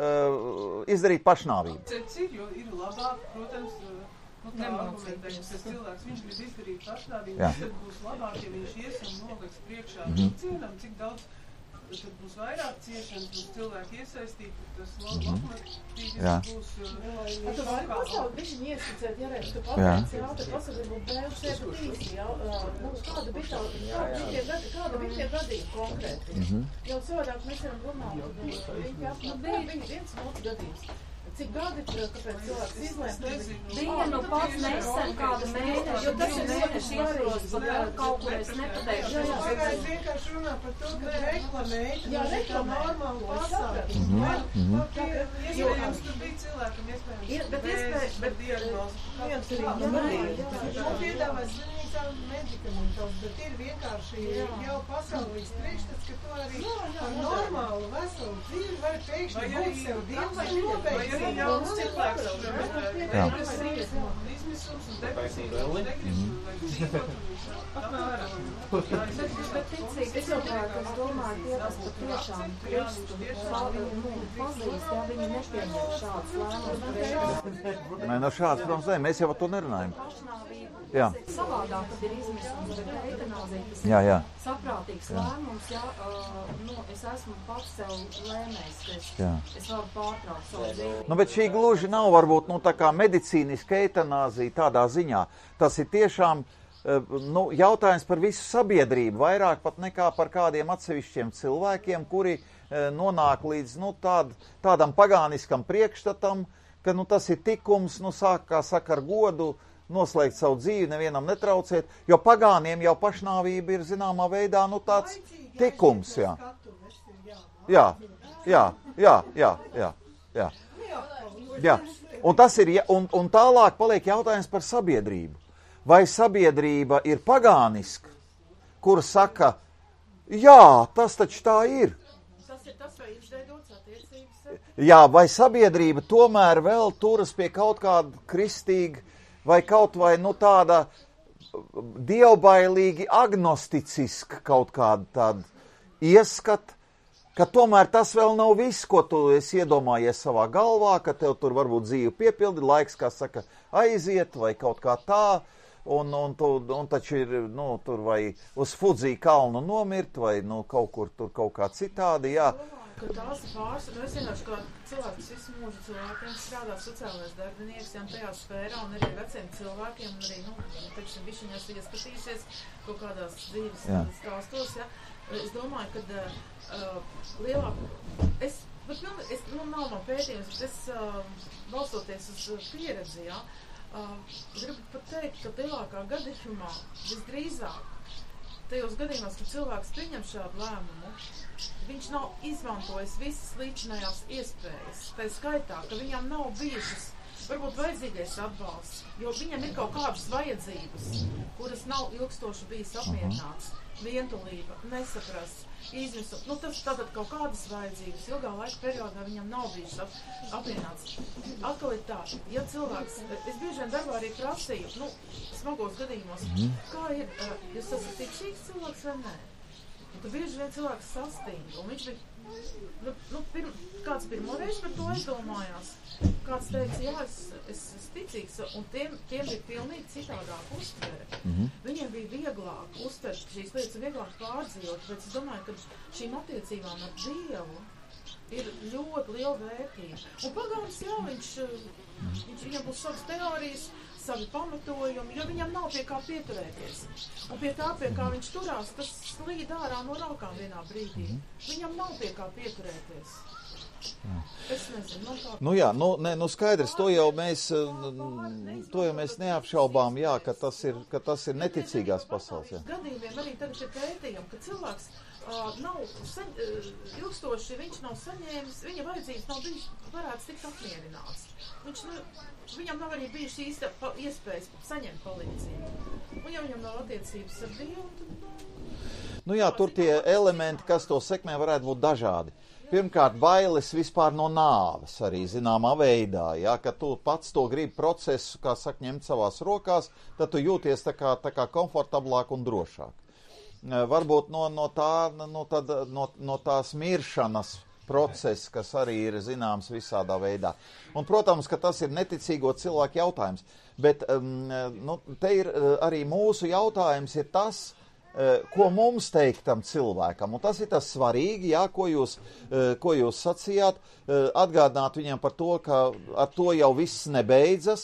uh, izdarīt pašnāvību. Akcepts ir, jo ir labāk, protams, nu, tā argumentēšanas, tas cilvēks, viņš grib izdarīt pašnāvību, tad būs labāk, ja viņš ies un noliks priekšā. Mm-hmm. Cienam, cik daudz, tad būs vairāk ciešanas, būs cilvēki iesaistīti, tas lokomotīvis būs... A tu vari pasauli bišķiņ iesacēt, ja reiz, tu pateic, jā, tad pasauli varbūt bējušies tīsi, jā, nu, kāda bija tā, kāda bija tie gadījumi konkrēti? Jo savādāk mēs varam domāt, viņi ap, nu, bija viens mūsu gadījums. Cik gadi, kāpēc cilvēks izlēma? Bija nu pats nesen kāda mēneša, jo tas ir mēneši iesros, pat kaut kur es nepateikšu. Jā, jā, pagājuši vienkārši runā par to, ka reklamēt, jā, reklamēt, normāli pasākumi. Iespējams, tur bija cilvēkam, iespējams, bet iespējams, bet diagnozi. Viens ir jā, un piedāvās zinītām medikamentos, bet ir vienkārši jau pasaulīgs priekšstats, ka to arī ar normālu veselu dzīvi var pēkšņi būt sev Dievs un nobeigts. Jauns cilvēks, depresijas, izmisums un depresijas, un negrib, vai dzīvot, apmēram. Bet ticīgi cilvēki, es domāju, tie, kas patiešām Kristu pazīst, ja viņi nepieņem šāds lēmums. Nē, no šāds, protams, ne, mēs jau par to nerunājam. Jā. Savādāk, kad ir izmisums, bet eitanāzija, tas jā, jā. ir saprātīgs lēmums, ja, uh, nu, es esmu pats sev lēmējis, ka es, es varu pārtraukt savu dzīvi. Nu, bet šī gluži nav varbūt, nu, tā kā medicīniska eitanāzija tādā ziņā. Tas ir tiešām, nu, jautājums par visu sabiedrību, vairāk pat nekā par kādiem atsevišķiem cilvēkiem, kuri nonāk līdz, nu, tād, tādam pagāniskam priekšstatam, ka, nu, tas ir tikums, nu, sāk, kā saka, ar godu, noslēgt savu dzīvi, nevienam netraucēt, jo pagāniem jau pašnāvība ir zināmā veidā, nu, tāds tikums, jā. Jā, jā, jā, jā, jā, jā. Jā, un tas ir, un, un tālāk paliek jautājums par sabiedrību. Vai sabiedrība ir pagāniska, kur saka, jā, tas taču tā ir. Tas ir tas, vai izveidots attiecības. Jā, vai sabiedrība tomēr vēl turas pie kaut kāda kristīga, vai kaut vai, nu, tāda dievbailīgi agnosticiska kaut kāda tāda ieskata, ka tomēr tas vēl nav viss, ko tu esi iedomājies savā galvā, ka tev tur varbūt dzīve piepildi, laiks, kā saka, aiziet vai kaut kā tā, un, un, tu, un taču ir, nu, tur vai uz Fudzī kalnu nomirt, vai, nu, kaut kur tur kaut kā citādi, jā. Ka tās ir pārs, nu es zināšu, ka cilvēks visu mūžu cilvēkiem strādā sociālais darbinieks, jā, tajā sfērā, un arī veciem cilvēkiem, un arī, nu, taču bišķiņās ieskatījušies kaut kādās dzīves stāstos, jā. Es domāju, ka uh, lielāk, es, bet nu, es, nu, nav man pētījums, bet es, uh, balstoties uz pieredzi, jā, uh, gribu pat teikt, ka lielākā gadījumā visdrīzāk tajos gadījumos, kad cilvēks pieņem šādu lēmumu, viņš nav izmantojis visas līdzinājās iespējas. Tā skaitā, ka viņam nav bijušas varbūt vajadzīgais atbalsts, jo viņam ir kaut kādas vajadzības, kuras nav ilgstoši bijis apmierināts. Vientulība, nesaprast, izmisu. Nu, tas tātad kaut kādas vajadzības ilgā laika periodā viņam nav bijušas ap, apmierināts. Atkal ir tā, ja cilvēks, es bieži vien darbā arī prasīju, nu, smagos gadījumos, kā ir, jūs esat ticīgs cilvēks vai nē? Tu bieži vien cilvēks sastīg, un viņš bija, nu, nu pirm, kāds pirmoreiz par to aizdomājās. Kāds teica, jā, es, es, es ticīgs, un tiem, tiem bija pilnīgi citādāk uztvert. Mm-hmm. Viņiem bija vieglāk uztvert šīs lietas, vieglāk pārdzīvot, bet es domāju, ka šīm attiecībām ar Dievu ir ļoti liela vērtība. Un pagāns, jā, viņš, viņš, viņam būs savas teorijas, savi pamatojumi, jo viņam nav pie kā pieturēties. Un pie tā, pie kā viņš turās, tas slīd ārā no rokām vienā brīdī. Viņam nav pie kā pieturēties. Jā. Es nezinu, no kā... Nu jā, nu, ne, nu skaidrs, to jau mēs, to jau mēs neapšaubām, jā, ka tas ir, ka tas ir neticīgās pasaules, jā. Gadījumiem arī tagad ir pētījumi, ka cilvēks uh, nav saņ, uh, ilgstoši, viņš nav saņēmis, viņa vajadzības nav bijis, varētu tikt apmierināts. Viņš, nu, viņam nav arī bijuši īsta pa, iespējas saņemt palīdzību. Un ja viņam nav attiecības ar Dievu, tad... Nu, nu jā, tur tie elementi, kas to sekmē, varētu būt dažādi. Pirmkārt, bailes vispār no nāves arī zināmā veidā, ja, ka tu pats to gribi procesu, kā saka, ņemt savās rokās, tad tu jūties tā kā, tā kā komfortablāk un drošāk. Varbūt no, no, tā, no, tad, no, no tās miršanas procesa, kas arī ir zināms visādā veidā. Un, protams, ka tas ir neticīgo cilvēku jautājums, bet um, nu, te ir arī mūsu jautājums ir tas, ko mums teikt tam cilvēkam, un tas ir tas svarīgi, jā, ko jūs, ko jūs sacījāt, atgādināt viņam par to, ka ar to jau viss nebeidzas,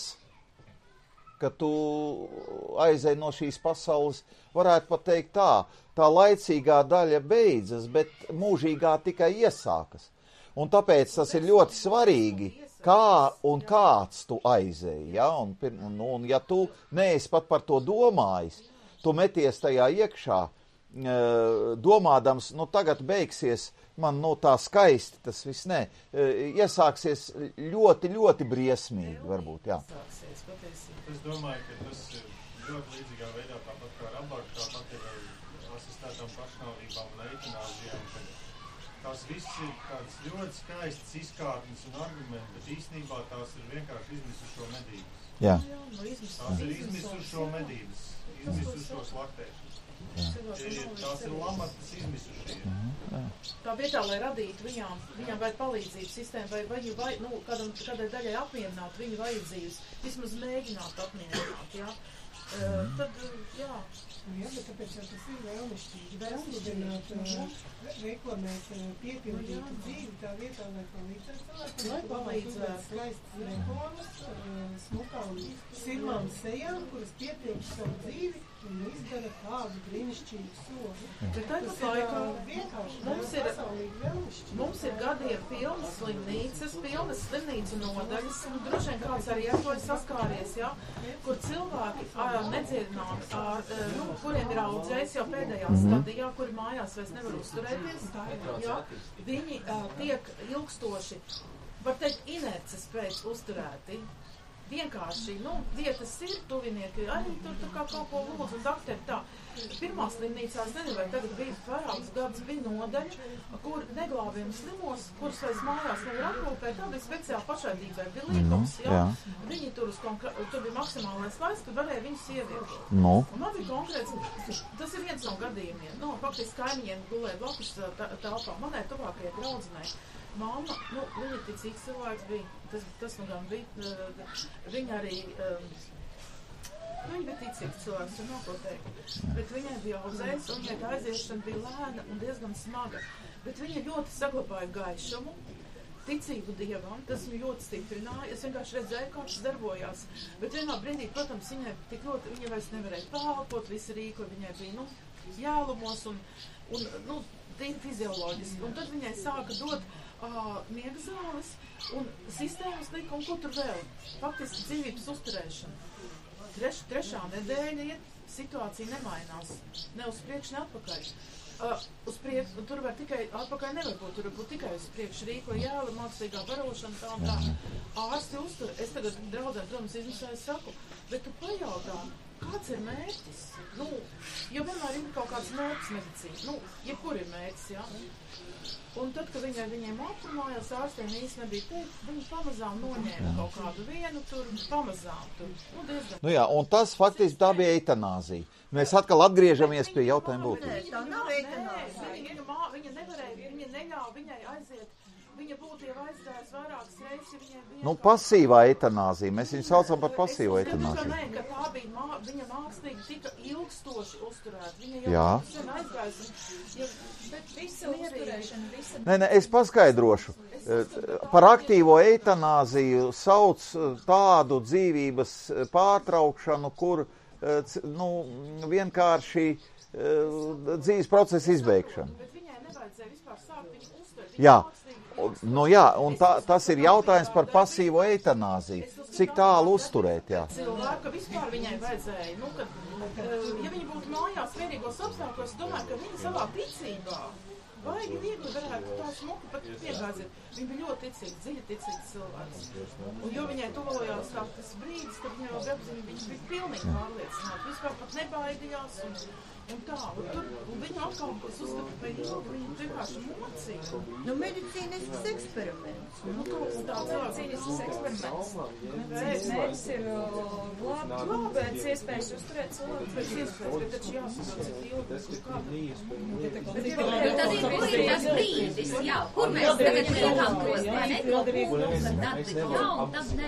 ka tu aizej no šīs pasaules, varētu pat teikt tā, tā laicīgā daļa beidzas, bet mūžīgā tikai iesākas. Un tāpēc tas ir ļoti svarīgi, kā un kāds tu aizej, jā, un, un, un ja tu neesi pat par to domājis, tu meties tajā iekšā, domādams, nu tagad beigsies, man nu tā skaisti tas viss ne, iesāksies ļoti, ļoti briesmīgi, varbūt, jā. Es domāju, ka tas ir ļoti līdzīgā veidā, tāpat kā ar abortu, tāpat ir ar asistētām pašnāvībām un eitanāzijām, ka tās viss ir kāds ļoti skaists izkārtnes un argumenti, bet īstenībā tās ir vienkārši izmisušo medības. Jā. Tās ir izmisušo medības. Izmisušos laktēšanas. Tās ir lamatas izmisušie. Tā vietā, lai radītu viņām, viņām vajag palīdzības sistēmu, vai, vai, vai nu, kādam, kādai daļai apmierināt viņu vajadzības, vismaz mēģināt apmierināt, jā. Uh, tad, jā. Jā, bet tāpēc jau tas ir vēlnišķīgi. Vēlnišķināt, reklamēt piepildītu dzīvi tā vietā, lai palīdzētu cilvēkiem. Lai palīdzētu. Skaistas reklamas, smukām sirmām sejām, kuras piepildu savu dzīvi un izdara tādu brīnišķīgu sodu. Bet tāpat laikā mums ir, mums ir gadiem pilnas slimnīcas, pilnas slimnīcu nodaļas, un droši vien kāds arī ar to ir saskāries, ja, kur cilvēki ar nedziedināti, ar, nu, kuriem ir audzējis jau pēdējā stadijā, kuri mājās vairs nevar uzturēties, ja, viņi uh, tiek ilgstoši, var teikt, inerces pēc uzturēti. Vienkārši, nu, vietas ir, tuvinieki arī tur tā kā kalpo lūdzu un dakteri tā. Pirmā slimnīcā, es nezinu, vai tagad bija vairākus gadus bija nodaļa, kur neglābiem slimos, kurus vairs mājās nevar aprūpēt, tā bija speciāli pašaidībai, bija līgums, jā. jā. Viņi tur, uz konkrē... tur bija maksimālais laiks, kad varēja viņus ievietot. No. Un man bija konkrēts, tas ir viens no gadījumiem, no, faktiski kaimiņiem gulēja blakus telpā, manai tuvākajai draudzenei. Mamma, nu, viņa ticīgs cilvēks bija, tas, tas nu gan bija, viņa arī, um, viņa bija ticīgs cilvēks, un nav ko teikt, bet viņai bija audzējs, un viņai tā aiziešana bija lēna un diezgan smaga, bet viņa ļoti saglabāja gaišumu, ticību Dievam, tas viņu ļoti stiprināja, es vienkārši redzēju, kā tas darbojās, bet vienā brīdī, protams, viņai tik ļoti, viņa vairs nevarēja pelpot, visi rīkli viņai bija, nu, jēlumos un, un nu, tīri fizioloģiski, un tad viņai sāka dot Uh, miega zāles un sistēmas lika un ko tur vēl. Faktiski dzīvības uzturēšana. Treš, trešā nedēļa iet, situācija nemainās. Ne uz priekšu, ne atpakaļ. Uh, uz priekšu, tur var tikai, atpakaļ nevar būt, tur var būt tikai uz priekšu rīko jēla, mākslīgā barošana, tā un tā. Ārsti uztur, es tagad draudzēm, protams, izmisēju saku, bet tu pajautā, kāds ir mērķis? Nu, jo vienmēr ir kaut kāds mērķis medicīna, nu, jebkur ir mērķis, jā. Un tad, kad viņai viņiem aprunājās, ārstiem īsti nebija teikt, viņi pamazām noņēma kaut kādu vienu tur, pamazām tur. Nu, diezgan. Nu jā, un tas faktiski tā bija eitanāzija. Mēs atkal atgriežamies pie jautājuma būtības. Tā nav eitanāzija. Viņa, viņa nevarēja, viņa neļāva viņai aiziet. Viņa būtu jau aizgājis vairākas reizes, ja viņai bija... Nu, pasīvā eitanāzija. Mēs viņu saucam par pasīvo eitanāziju. Es uzskatu, ka tā bija, mā, viņa mākslīgi tika ilgstoši uzturēta. Viņa jau Jā. sen aizgājis. Ja, bet visa uzturēšana, visa... Nē, nē, es paskaidrošu. Par aktīvo eitanāziju sauc tādu dzīvības pārtraukšanu, kur, nu, vienkārši dzīves procesa izbeigšana. Bet viņai nevajadzēja vispār sākt viņu uztvert. Jā. Nu jā, un tā, tas ir jautājums par pasīvo eitanāziju. Cik tālu uzturēt, jā. Cilvēka vispār viņai vajadzēja, nu, kad, ja viņa būtu mājās mierīgos apstākļos, es domāju, ka viņa savā ticībā baigi viegli varētu tā smuki pat piegāzīt. Viņa bija ļoti ticīga, dziļi ticīgs cilvēks. Un jo viņai tuvojās tā tas brīdis, kad viņai vēl apziņa, viņa bija pilnīgi pārliecināta. Vispār pat nebaidījās un, un tā. Un, tur, un viņu atkal, es uzskatu, ka ilgi viņa vienkārši mocīja. Nu, medicīnisks eksperiments. Nu, kaut kas tāds medicīnisks eksperiments. Mērķis ir glābt pēc iespējas uzturēt cilvēku. Pēc iespējas, bet taču jāsaprot, cik ilgi. Tad ir kur ir tas brīdis, jā, kur mēs tagad liekam tos, vai ne, to pūles, tad jā, un tad nē.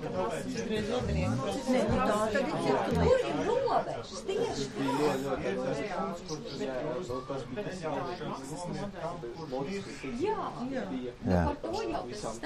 Nē, nu tā tad ir citu. Kur ir robežas? Tieši jā, jā. Par to jau tas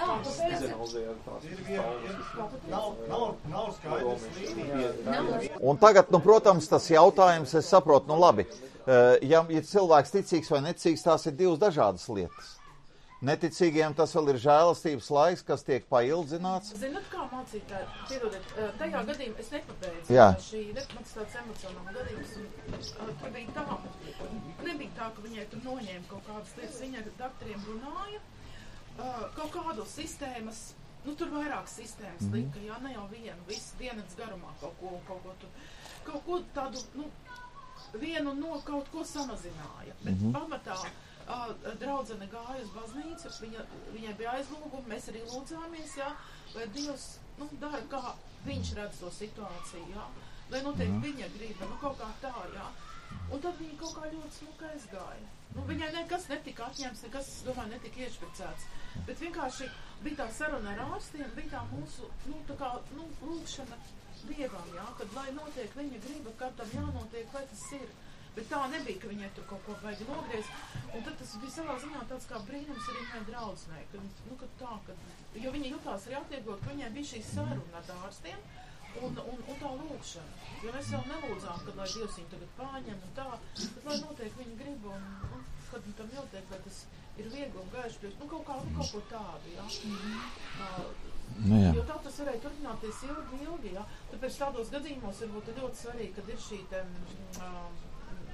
stāsts. Un tagad, nu, protams, tas jautājums, es saprotu, nu labi, ja ir cilvēks ticīgs vai neticīgs, tās ir divas dažādas lietas. Neticīgiem tas vēl ir žēlastības laiks, kas tiek paildzināts. Zināt, kā mācītāji, piedodiet, tajā gadījumā es nepabeidzu. Jā. Šī nepats tāds emocionāls gadījums. Un, tur bija tā, nebija tā, ka viņai tur noņēma kaut kādas lietas. Viņa ar daktariem runāja, kaut kādu sistēmas, nu tur vairākas sistēmas mm. lika, jā, ne jau vienu, visu dienas garumā kaut ko, kaut ko tur, kaut ko tādu, nu, vienu no kaut ko samazināja. Bet mm-hmm. pamatā draudzene gāja uz baznīcu, viņa, viņai bija aizlūgumi, mēs arī lūdzāmies, jā, lai Dievs, nu, dara, kā viņš redz to situāciju, jā, lai notiek mm. viņa griba, nu, kaut kā tā, jā. Un tad viņa kaut kā ļoti smuka aizgāja. Nu, viņai nekas netika atņemts, nekas, es domāju, netika iešpricēts. Bet vienkārši bija tā saruna ar ārstiem, bija tā mūsu, nu, tā kā, nu, lūkšana Dievam, jā, kad lai notiek viņa griba, kā tam jānotiek, vai tas ir. Bet tā nebija, ka viņai tur kaut ko baigi nogriez. Un tad tas bija savā ziņā tāds kā brīnums arī viņai draudzenei. Ka, nu, ka tā, ka, jo viņa jutās arī atvieglot, ka viņai bija šī saruna ar ārstiem un, un, un tā lūkšana. Jo mēs jau nelūdzām, kad lai Dievs viņu tagad pārņem un tā, tad lai notiek viņa griba un, un kad viņam tam jātiek, lai tas ir viegli un gaiši priekš. Nu, kaut kā, nu, kaut ko tādu, jā. Mm-hmm. Nu, jā. Jo tā tas varēja turpināties ilgi, ilgi, jā. Tāpēc tādos gadījumos varbūt ļoti svarīgi, kad ir šī te, uh,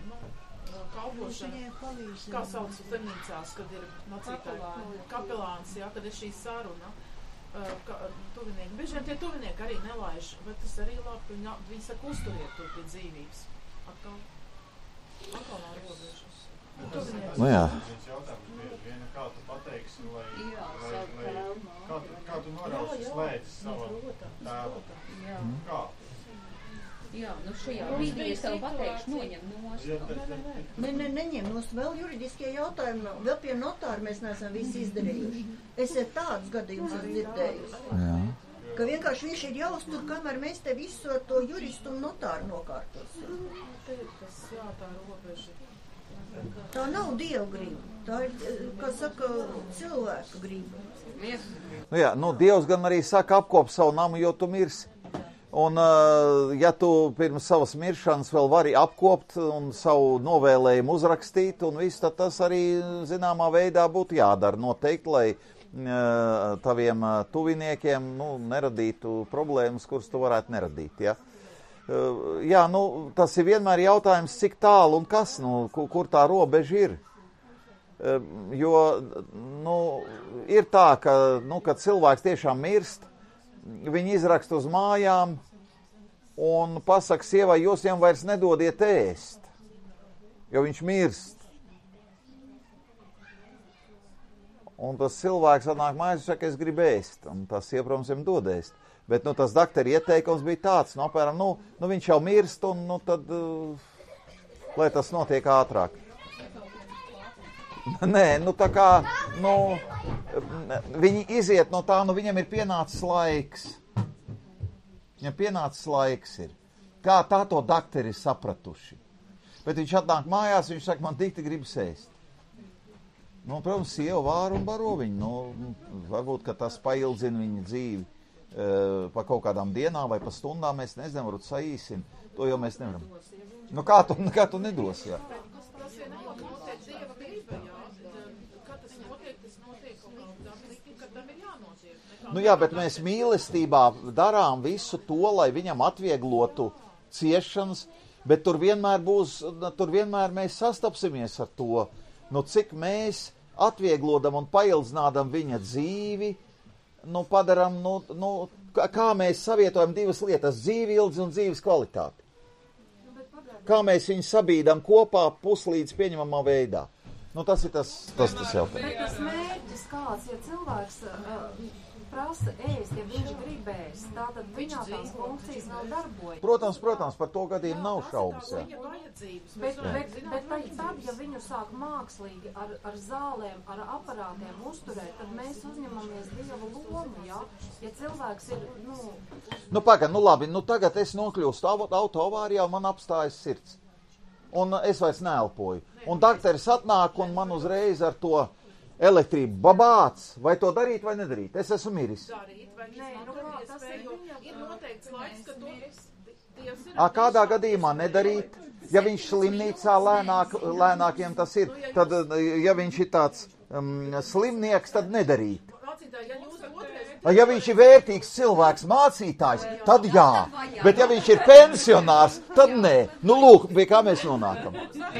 kalpošana, kā sauc slimnīcās, kad ir nocītāji kapelāns, jā, kad ir šī saruna, uh, ka, tuvinieki. Bieži vien tie tuvinieki arī nelaiž, bet tas arī labi, ka viņi, viņi saka, uzturiet tur pie dzīvības. Atkal, atkal nav robežas. Nu jā. Viena, kā tu pateiksi, lai, lai, lai kā, tu, kā tu norausi slēdzi savu tēvu? Kā? Jā, nu šajā brīdī es tev pateikšu, noņem nost. Ne, ne, neņem nost. Vēl juridiskie jautājumi, vēl pie notāra mēs neesam visi izdarījuši. Es ir tāds gadījums esmu dzirdējusi. Jā. Ka vienkārši viņš ir jāuztur, kamēr mēs te visu ar to juristu un notāru nokārtosim. Tas jā, tā robeža. Tā nav Dieva griba. Tā ir, kā saka, cilvēka griba. Nu jā, nu Dievs gan arī saka apkop savu namu, jo tu mirsi. Un, ja tu pirms savas miršanas vēl vari apkopt un savu novēlējumu uzrakstīt un visu, tad tas arī zināmā veidā būtu jādara noteikti, lai taviem tuviniekiem nu, neradītu problēmas, kuras tu varētu neradīt. Ja? jā, nu, tas ir vienmēr jautājums, cik tālu un kas, nu, kur, kur tā robeža ir. Jo, nu, ir tā, ka, nu, kad cilvēks tiešām mirst, viņi izraksta uz mājām un pasaka sievai, jūs viņam vairs nedodiet ēst, jo viņš mirst. Un tas cilvēks atnāk mājās un saka, es gribu ēst, un tas sieva, protams, viņam dod ēst. Bet, nu, tas doktora ieteikums bija tāds, nu, apmēram, nu, nu, viņš jau mirst, un, nu, tad, uh, lai tas notiek ātrāk. Nē, nu, tā kā, nu, viņi iziet no tā, nu, viņam ir pienācis laiks. Viņam pienācis laiks ir. Kā tā to doktori ir sapratuši. Bet viņš atnāk mājās, viņš saka, man dikti gribas ēst. Nu, protams, sieva vāra un baro viņu, nu, varbūt, ka tas paildzina viņa dzīvi. Pa kaut kādām dienām vai pa stundām mēs nezinām, varbūt saīsim. To jau mēs nevaram. Nu kā tu, kā tu nedos, jā? Tas vienalga notiek Dieva griba, jā. Kā tas notiek, tas notiek kaut kādām likim, kad tam ir jānotiek. Nu jā, bet mēs mīlestībā darām visu to, lai viņam atvieglotu ciešanas, bet tur vienmēr būs, tur vienmēr mēs sastapsimies ar to, nu cik mēs atvieglodam un paildzinādam viņa dzīvi, nu, padaram, nu, nu, kā mēs savietojam divas lietas, dzīvi ilgi un dzīves kvalitāti. Kā mēs viņu sabīdam kopā puslīdz pieņemamā veidā. Nu, tas ir tas, tas, tas jautājums. Bet tas mērķis kāds, ja cilvēks uh, prasa ēst, ja viņš grib ēst, tātad viņā tās funkcijas nav darbojas. Protams, protams, par to gadījumu nav šaubas, jā. Bet, bet, bet tad, ja viņu sāk mākslīgi ar, ar zālēm, ar aparātiem uzturēt, tad mēs uzņemamies Dievu lomu, jā? Ja cilvēks ir, nu... Nu, pagad, nu labi, nu tagad es nokļūstu autoavārijā un man apstājas sirds. Un es vairs neelpoju. Un dakteris atnāk un man uzreiz ar to elektrību babāts, vai to darīt vai nedarīt. Es esmu miris. Darīt, vai nē, nu kā tas ir, jo ir noteikts laiks, ka tu Dievs ir... A, kādā gadījumā nedarīt? Ja viņš slimnīcā lēnāk, lēnākiem tas ir, tad, ja viņš ir tāds um, slimnieks, tad nedarīt. Ja viņš ir vērtīgs cilvēks, mācītājs, tad jā. Bet ja viņš ir pensionārs, tad nē. Nu, lūk, pie kā mēs nonākam.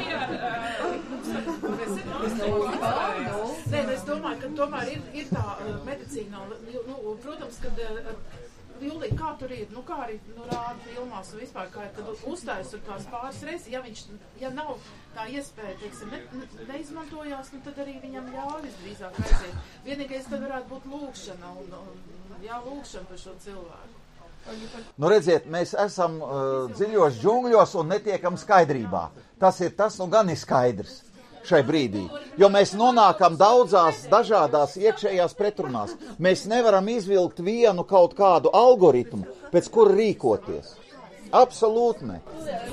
Nē, es domāju, ka tomēr ir, ir tā uh, medicīna, nu, protams, kad uh, Julija, kā tur ir, nu, kā arī nu, rāda filmās un vispār, kā, kad uzstājas tur tās pāris reizes, ja viņš, ja nav tā iespēja, teiksim, ne, ne, neizmantojās, nu, tad arī viņam ļaujas drīzāk aiziet. Vienīgais tad varētu būt lūkšana un, un jā, lūkšana par šo cilvēku. Nu, redziet, mēs esam uh, dziļos džungļos un netiekam skaidrībā. Tas ir tas, nu, gan ir skaidrs šai brīdī, jo mēs nonākam daudzās dažādās iekšējās pretrunās. Mēs nevaram izvilkt vienu kaut kādu algoritmu, pēc kura rīkoties. Absolūti ne.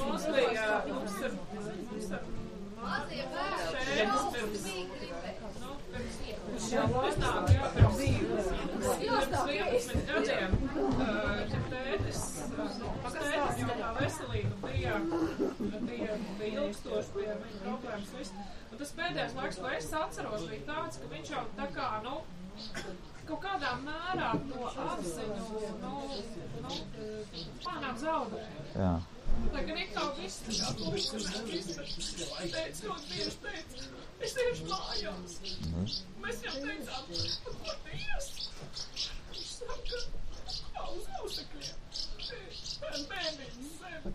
Bija ilgstoši, bija viņa problēmas viss. Un tas pēdējais laiks, ko es atceros, bija tāds, ka viņš jau tā kā, nu, kaut kādā mērā to apziņu, nu, nu, pārnāk zaudēja. Jā. Lai gan ik tā viss, tā kā funkcionē, viss, bet teica, ļoti bieži teica, es iešu mājās. Mēs jau teicām, nu, ko tu ies? Viņš saka, kā uz ausekļiem. Bērniņu sevi.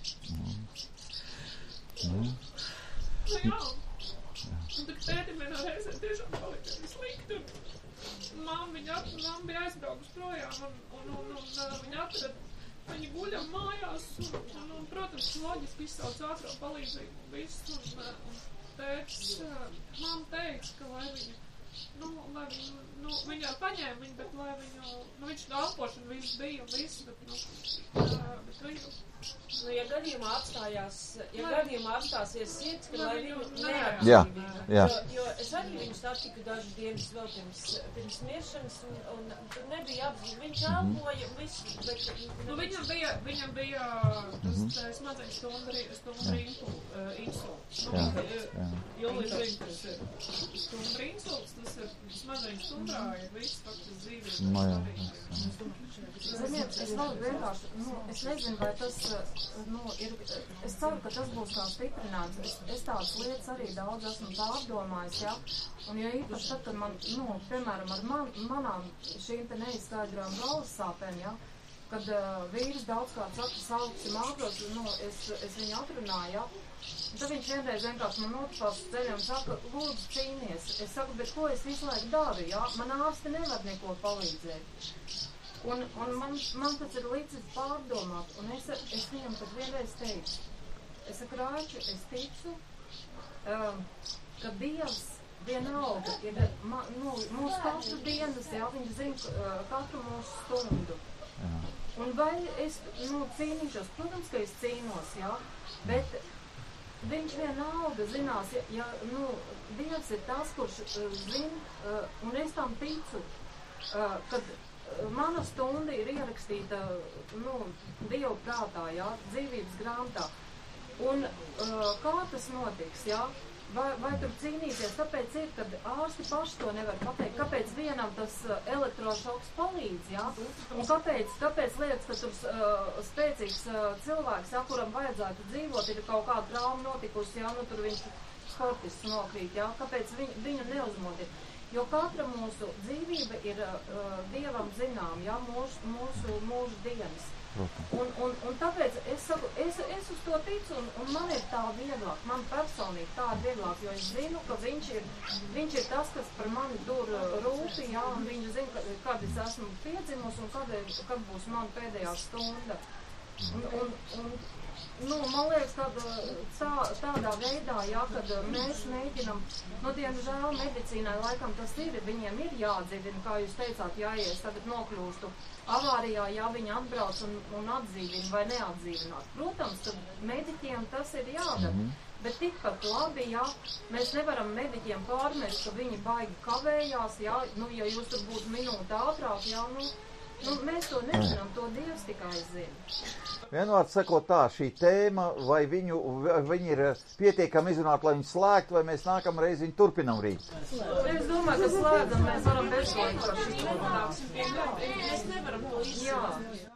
Mm. Nu jā, un tad tētim vienā reizē tiešām palika slikti, un mamma viņa at, mamma bija aizbraukus projām, un, un, un, un, un viņa atrada, viņa guļam mājās, un, un, un protams, loģiski izsauc ātrā palīdzību un viss, un, un tētis, mamma teica, ka lai viņa, nu, lai viņu, nu, viņa paņēma viņu, bet lai viņu, nu, viņš no alpošana viss bija un viss, bet, nu, bet viņu, Nu, ja gadījumā apstājās, ja gadījumā apstāsies sirds, ka lai viņu neatzīvību. Jā, jā. Jo, jo es arī viņu satiku dažas dienas vēl pirms, pirms miršanas, un, un tur nebija apzīme. Viņš elpoja visu, bet... Nu, viņam bija, viņam bija tas mm-hmm. smadzeņu stumbra insults. Nu, Julija zina, tas ir stumbra insults, tas ir smadzeņu stumbra ārā ir viss faktiski dzīves. No jā. Ziniet, es varu vienkārši, nu, es nezinu, vai tas, nu, ir, es ceru, ka tas būs kā stiprinājums. Es, es tādas lietas arī daudz esmu pārdomājis, ja, un ja īpaši tad, kad man, nu, piemēram, ar man, manām šīm te neizskaidrām galvas sāpēm, ja, kad uh, vīrs daudzkārt saka, sauci mākos, nu, es, es viņu atrunāju, ja, tad viņš vienreiz vienkārši man notipās ceļu un saka, lūdzu cīnies. Es saku, bet ko es visu laiku daru, ja, man ārsti nevar neko palīdzēt. Un, un man, man tas ir līdzis pārdomāt, un es, es viņam tad vienreiz teicu, es saku, Rāči, es ticu, um, ka Dievs vienalga ir ma, nu, mūsu katru dienas, jā, viņš zina uh, katru mūsu stundu. Jā. Un vai es, nu, cīnīšos, protams, ka es cīnos, jā, bet viņš vienalga zinās, ja, ja nu, Dievs ir tas, kurš uh, zina, uh, un es tam ticu, uh, kad mana stunda ir ierakstīta, nu, Dievu prātā, jā, dzīvības grāmatā. Un uh, kā tas notiks, jā? Vai, vai tur cīnīties? Tāpēc ir, kad ārsti paši to nevar pateikt. Kāpēc vienam tas uh, elektrošoks palīdz, jā? Un kāpēc, kāpēc liekas, ka tur uh, spēcīgs uh, cilvēks, jā, kuram vajadzētu dzīvot, ir kaut kāda trauma notikusi, jā, nu tur viņš sportists nokrīt, jā? Kāpēc viņu, viņu neuzmodīt? Jo katra mūsu dzīvība ir uh, Dievam zinām, ja, mūsu, mūsu, mūsu dienas. Un, un, un tāpēc es saku, es, es uz to ticu, un, un man ir tā vieglāk, man personīgi tā vieglāk, jo es zinu, ka viņš ir, viņš ir tas, kas par mani tur rūpi, ja, un viņš zina, kad, kad es esmu piedzimusi un kad, kad būs mana pēdējā stunda. Un, un, un, nu, man liekas, ka tā, tādā veidā, jā, kad mēs mēģinam, nu, diemžēl medicīnai laikam tas ir, viņiem ir jāatdzīvina, kā jūs teicāt, jā, ja es tagad nokļūstu avārijā, jā, viņi atbrauc un, un atdzīvina vai neatdzīvināt. Protams, tad mediķiem tas ir jādara, bet tikpat labi, jā, mēs nevaram mediķiem pārmest, ka viņi baigi kavējās, jā, nu, ja jūs tur būtu minūte ātrāk, jā, nu, nu, mēs to nezinām, to Dievs tikai zina. Vienvārds sakot tā, šī tēma, vai viņu, viņi ir pietiekami izrunāti, lai viņi slēgtu, vai mēs nākamreiz viņu turpinam rīt? Es domāju, ka slēdzam, mēs varam bezvojot par šī. Mēs nevaram to izsākt. Jā.